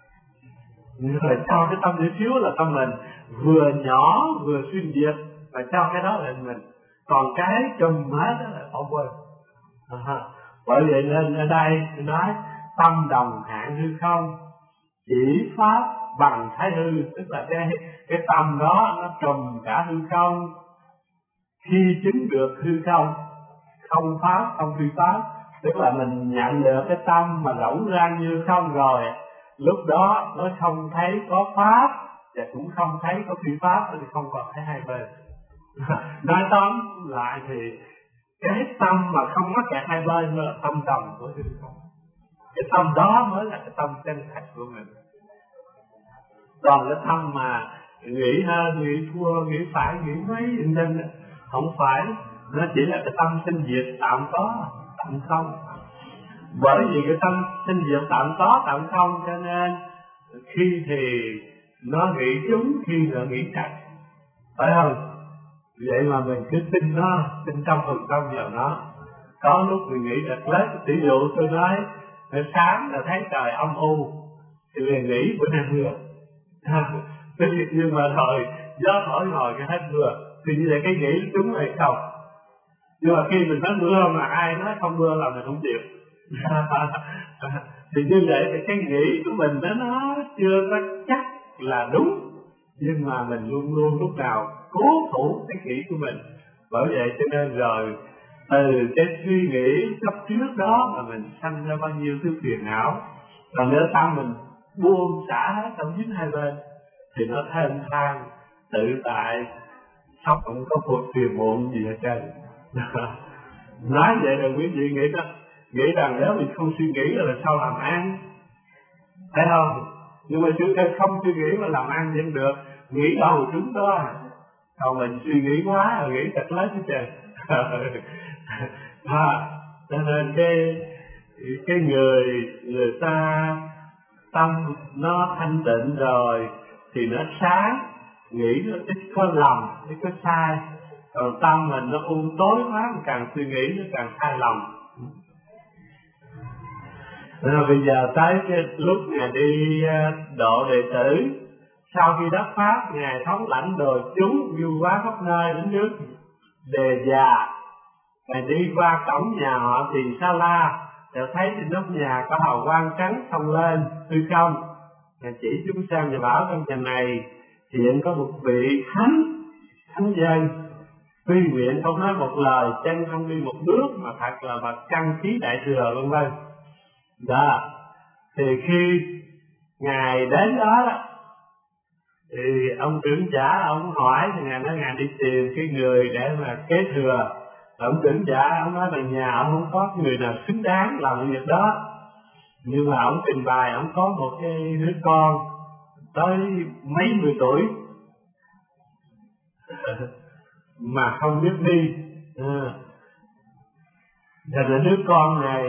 Rồi cho cái tâm nhỏ xíu là tâm mình vừa nhỏ vừa xuyên việt, và cho cái đó là mình. Còn cái trùm hết đó là bỏ quên. À, bởi vậy nên ở đây tôi nói tâm đồng hạn hư không, chỉ pháp bằng thái hư. Tức là cái, cái tâm đó nó trùm cả hư không. Khi chứng được hư không, không pháp không phi pháp, tức là mình nhận được cái tâm mà rỗng rang như không rồi, lúc đó nó không thấy có pháp và cũng không thấy có phi pháp, thì không còn thấy hai bên. Nói tóm lại thì cái tâm mà không mắc kẹt hai bên mới là tâm đồng của hư không. Cái tâm đó mới là cái tâm chân thật của mình. Còn cái tâm mà nghĩ hơn, nghĩ thua, nghĩ phải, nghĩ mấy nên không phải, nó chỉ là cái tâm sinh diệt tạm có, tạm không. Bởi vì cái tâm sinh diệt tạm có, tạm không, cho nên khi thì nó nghĩ chúng, khi nó nghĩ trật, phải không? Vậy mà mình cứ tin nó, tin trăm phần trăm vào nó. Có lúc mình nghĩ trật lết, ví dụ tôi nói sáng là thấy trời âm u thì mình nghĩ bữa nay mưa. Nhưng mà rồi gió thổi hồi cái hết mưa, thì như vậy cái nghĩ chúng hay không? Nhưng mà khi mình nói mưa mà ai nói không mưa là mình không chịu. Thì như vậy thì cái nghĩ của mình đó nó chưa có chắc là đúng, nhưng mà mình luôn luôn lúc nào cố thủ cái nghĩ của mình. Bởi vậy cho nên rồi từ cái suy nghĩ cấp trước đó mà mình sanh ra bao nhiêu thứ phiền não. Còn nếu tâm mình buông xả hết trong dính hai bên thì nó thênh thang tự tại, sắp không có cuộc phiền muộn gì hết trơn. Nói vậy là quý vị nghĩ đó, nghĩ rằng nếu mình không suy nghĩ là sao làm ăn, thấy không? Nhưng mà chúng ta không suy nghĩ mà làm ăn vẫn được, nghĩ đầu chúng đó. Còn mình suy nghĩ quá là nghĩ thật lớn hết trơn. À, cho nên cái cái người người ta tâm nó thanh tịnh rồi thì nó sáng, nghĩ nó ít có lầm, ít có sai. Còn tâm mình nó u tối quá, càng suy nghĩ nó càng sai lầm. Rồi bây giờ tới cái lúc Ngài đi độ đệ tử, sau khi đắc pháp, Ngài thống lãnh đồ chúng du hóa khắp nơi đến nước Đề Già. Ngài đi qua cổng nhà họ Tiền Sa La, rồi thấy trên nóc nhà có hào quang trắng xông lên hư không. Ngài chỉ chúng sang và bảo trong nhà này hiện có một vị thánh thánh dân, tuy nguyện không nói một lời, chân không đi một bước, mà thật là bậc căn khí đại thừa vân vân. Đó, thì khi Ngài đến đó, Thì ông trưởng giả ông hỏi thì ngài nói ngài đi tìm cái người để mà kế thừa. Ông trưởng giả ông nói là nhà ông không có người nào xứng đáng làm việc đó, nhưng mà ông trình bày ông có một cái đứa con tới mấy mươi tuổi mà không biết đi. À, là đứa con này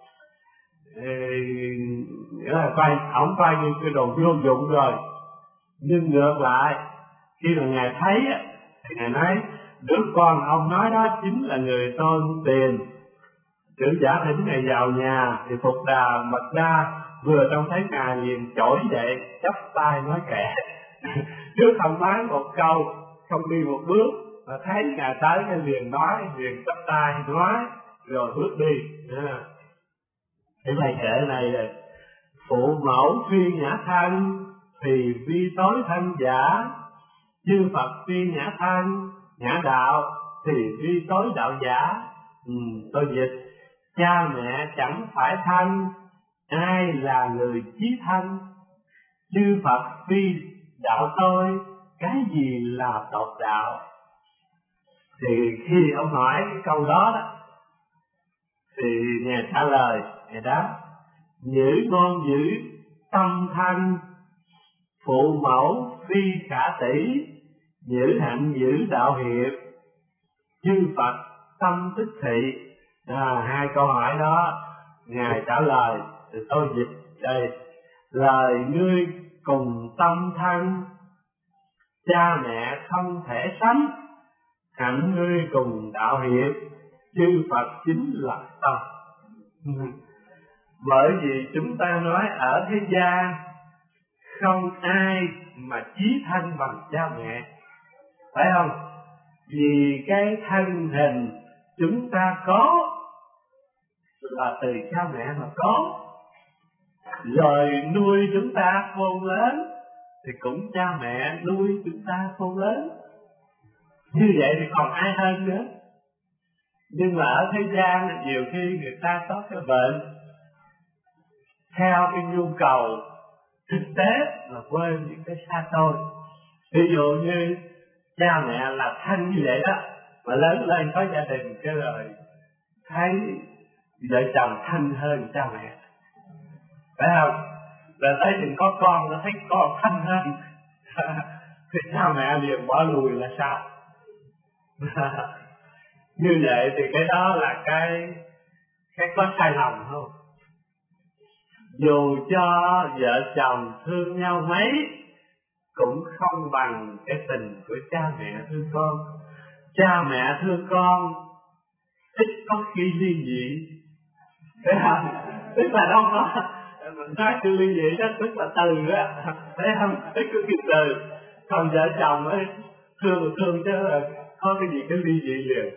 nghĩa là coi ổng coi như cái đồ vô dụng rồi. Nhưng ngược lại khi mà ngài thấy thì ngài nói đứa con ông nói đó chính là người tôi muốn tìm. Trưởng giả thỉnh ngài vào nhà thì Phục Đà Mật Đa vừa trông thấy ngài liền trỗi dậy chắp tay nói kệ. Trước không nói một câu, không đi một bước, mà thấy ngài tới cái liền nói, liền chắp tay nói rồi bước đi. À, cái bài kệ này là phụ mẫu phi nhã thân thì vi tối thân giả, chư Phật phi nhã thân nhã đạo thì vi tối đạo giả. Ừ, tôi dịch cha mẹ chẳng phải thân, ai là người chí thân, chư Phật phi đạo tôi, cái gì là tột đạo. Thì khi ông hỏi cái câu đó đó thì ngài trả lời, ngài đáp giữ ngôn giữ tâm thân, phụ mẫu phi khả tỷ, giữ hạnh giữ đạo hiệp, chư Phật tâm tích thị. À, hai câu hỏi đó ngài trả lời thì tôi dịch đây: lời ngươi cùng tâm thân, cha mẹ không thể sánh, hạnh ngươi cùng đạo hiệp, chư Phật chính là tâm. Bởi vì chúng ta nói ở thế gian không ai mà chí thân bằng cha mẹ, phải không? Vì cái thân hình chúng ta có là từ cha mẹ mà có, rồi nuôi chúng ta khôn lớn thì cũng cha mẹ nuôi chúng ta khôn lớn. Như vậy thì còn ai hơn nữa. Nhưng mà ở thế gian nhiều khi người ta có cái bệnh theo cái nhu cầu thực tế là quên những cái xa xôi. Ví dụ như cha mẹ là thân như vậy đó, mà lớn lên có gia đình cái rồi thấy vợ chồng thân hơn cha mẹ, phải không? Rồi thấy đừng có con, nó thấy con thân hơn thì cha mẹ liền bỏ lùi là sao? Như vậy thì cái đó là cái cái có sai lầm không? Dù cho vợ chồng thương nhau mấy cũng không bằng cái tình của cha mẹ thương con. Cha mẹ thương con ít có khi ly dị, thấy không? Tức là đâu có nói từ ly dị đó, tức là từ đó, thấy không? Tức là cái từ. Còn vợ chồng ấy thương thương chứ là có cái gì cái ly dị liền.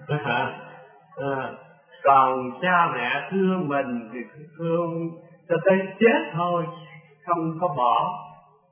À, còn cha mẹ thương mình thì thương cho tới chết thôi, không có bỏ.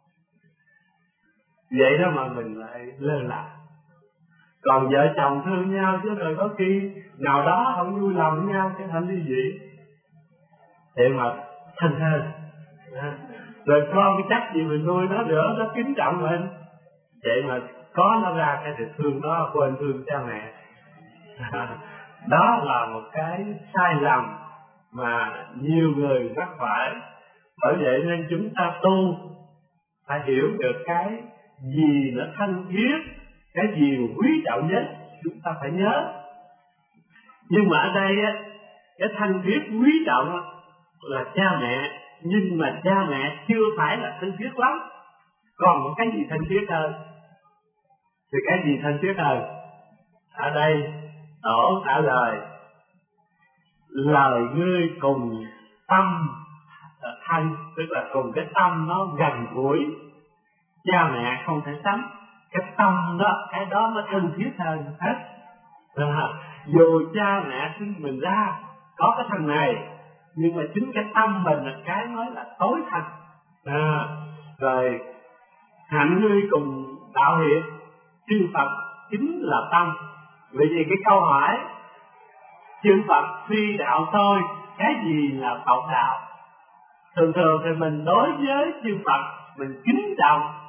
Vậy đó mà mình lại lơ là. Còn vợ chồng thương nhau chứ rồi có khi nào đó không vui lòng nhau cái thành ly dị để mà thân hơn. À, rồi con cái chắc gì mình nuôi nó nữa, nó kính trọng mình, vậy mà có nó ra cái sự thương đó quên thương cha mẹ. À, đó là một cái sai lầm mà nhiều người mắc phải. Bởi vậy nên chúng ta tu phải hiểu được cái gì nó thân thiết, cái gì quý trọng nhất chúng ta phải nhớ. Nhưng mà ở đây á, cái thân thiết quý trọng là cha mẹ, nhưng mà cha mẹ chưa phải là thân thiết lắm. Còn một cái gì thân thiết hơn? Thì cái gì thân thiết hơn? Ở đây Tổ trả lời lời ngươi cùng tâm thân, tức là cùng cái tâm nó gần gũi, cha mẹ không thể sánh. Cái tâm đó, cái đó nó thân thiết hơn hết. À, dù cha mẹ sinh mình ra có cái thân này, nhưng mà chính cái tâm mình là cái nói là tối thân. À, rồi hạnh ngươi cùng đạo hiệp, chư Phật chính là tâm. Vì vì cái câu hỏi chư Phật phi đạo tôi, cái gì là tột đạo? Thường thường thì mình đối với chư Phật mình kính trọng,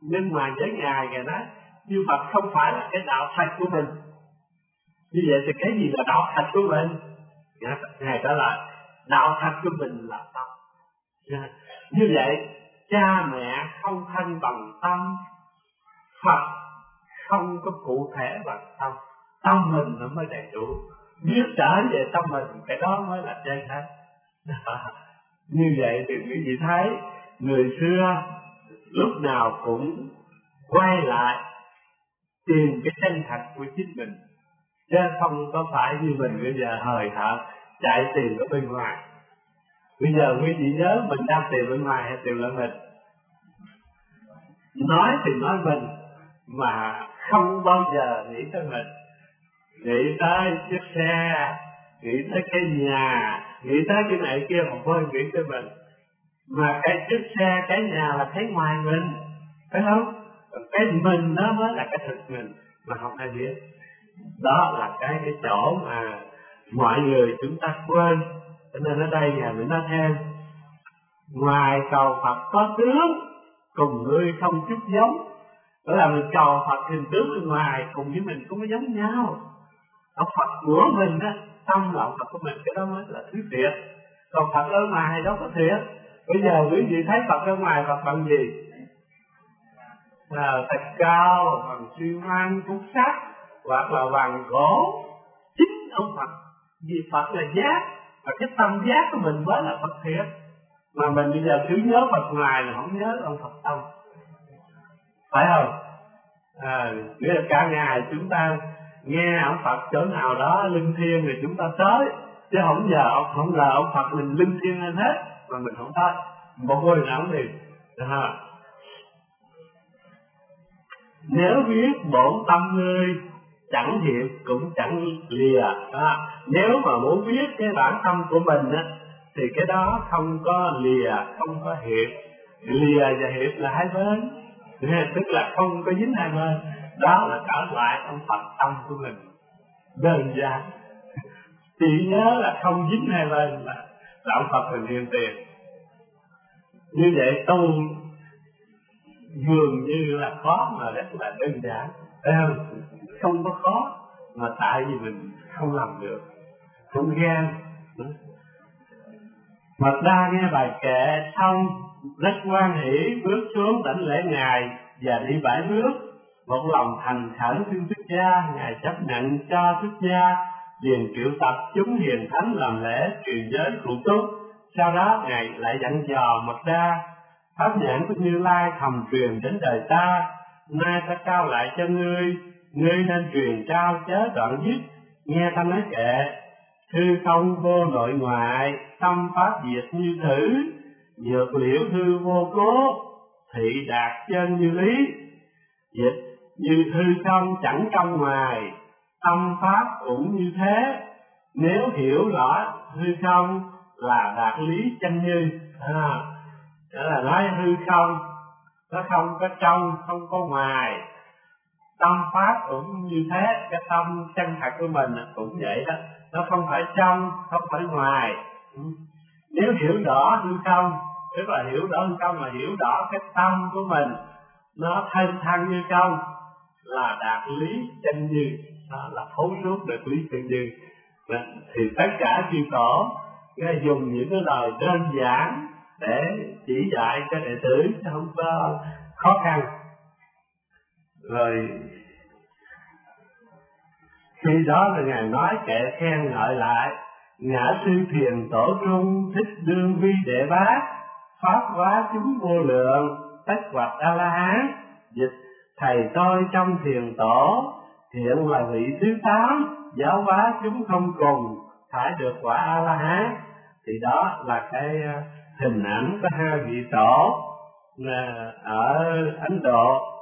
Nhưng mà với Ngài, Ngài nói như Phật không phải là cái đạo thật của mình. Như vậy thì cái gì là đạo thật của mình? Ngài trả lời đạo thật của mình là tâm. Như vậy cha mẹ không thân bằng tâm, Phật không có cụ thể bằng tâm. Tâm mình nó mới đầy đủ. Biết trở về tâm mình, cái đó mới là chân thật. Như vậy thì quý vị thấy người xưa lúc nào cũng quay lại tìm cái chân thật của chính mình, chứ không có phải như mình bây giờ hời hợt chạy tìm ở bên ngoài. Bây giờ quý vị nhớ mình đang tìm bên ngoài hay tìm lại mình? Nói thì nói mình mà không bao giờ nghĩ tới mình. Nghĩ tới chiếc xe, nghĩ tới cái nhà, nghĩ tới cái này kia mà không nghĩ tới mình. Mà cái chiếc xe, cái nhà là thấy ngoài mình, phải không? Còn cái mình đó mới là cái thực mình mà không ai biết. Đó là cái cái chỗ mà mọi người chúng ta quên. Cho nên ở đây Ngài mới nói thêm: ngoài cầu Phật có tướng, cùng ngươi không chút giống. Đó là mình cầu Phật hình tướng bên ngoài cùng với mình cũng có giống nhau. Ông Phật của mình á, tâm là Phật của mình, cái đó mới là thứ thiệt. Còn Phật ở ngoài đó có thiệt. Bây giờ quý vị thấy Phật ở ngoài, Phật bằng gì? À, thạch cao, bằng xi măng, cục sắt, hoặc là bằng gỗ. Chính ông Phật, vì Phật là giác, và cái tâm giác của mình mới là Phật thiệt. Mà mình bây giờ cứ nhớ Phật ngoài là không nhớ ông Phật tâm, phải không? À, nghĩa là cả ngày chúng ta nghe ông Phật chỗ nào đó linh thiêng thì chúng ta tới, chứ không giờ ông không ngờ ông Phật mình linh thiêng lên hết mà mình không tới, một ngôi nào không đi. À, nếu biết bổn tâm ngươi chẳng hiện cũng chẳng lìa. À, nếu mà muốn biết cái bản tâm của mình á, thì cái đó không có lìa, không có hiện. Lìa và hiện là hai bên, tức là không có dính hai bên. Đó là trở lại ông Phật tâm của mình, đơn giản. Chỉ nhớ là không dính hai bên là, là ông Phật mình hiện tiền. Như vậy tu dường như là khó mà rất là đơn giản, không có khó, mà tại vì mình không làm được, không ghen. Mật Đa nghe bài kệ xong rất hoan hỷ, bước xuống đảnh lễ Ngài và đi bảy bước. Một lòng thành khẩn xin xuất gia, Ngài chấp nhận cho xuất gia, liền triệu tập chúng hiền thánh làm lễ truyền giới cụ túc. Sau đó Ngài lại dặn dò Mật Đa: pháp nhãn của Như Lai thầm truyền đến đời ta, nay ta trao lại cho ngươi, ngươi nên truyền trao chớ đoạn dứt. Nghe ta nói kệ: hư không vô nội ngoại, tâm pháp diệt như thử, dược liễu hư vô cố, thị đạt chân như lý. Dịch: như hư không chẳng trong ngoài, tâm pháp cũng như thế. Nếu hiểu rõ hư không là đạt lý chân như. À, đó là nói hư không, nó không có trong, không có ngoài. Tâm pháp cũng như thế, cái tâm chân thật của mình cũng vậy đó. Nó không phải trong, không phải ngoài. Nếu hiểu rõ hư không, tức là hiểu rõ hư không là hiểu rõ cái tâm của mình, nó thân thân như không, là đạt lý chân như, đó là thấu suốt được lý chân như. Thì tất cả chư tổ dùng những cái lời đơn giản để chỉ dạy cho đệ tử, chứ không có khó khăn. Rồi khi đó là Ngài nói kệ khen ngợi lại: ngã sư thiền tổ trung, thích đương vi đệ bát, pháp hóa chúng vô lượng, tất hoạch a la hán. Dịch: thầy tôi trong thiền tổ hiện là vị thứ tám, giáo hóa chúng không cùng, phải được quả a la hán. Thì đó là cái hình ảnh của hai vị tổ ở Ấn Độ.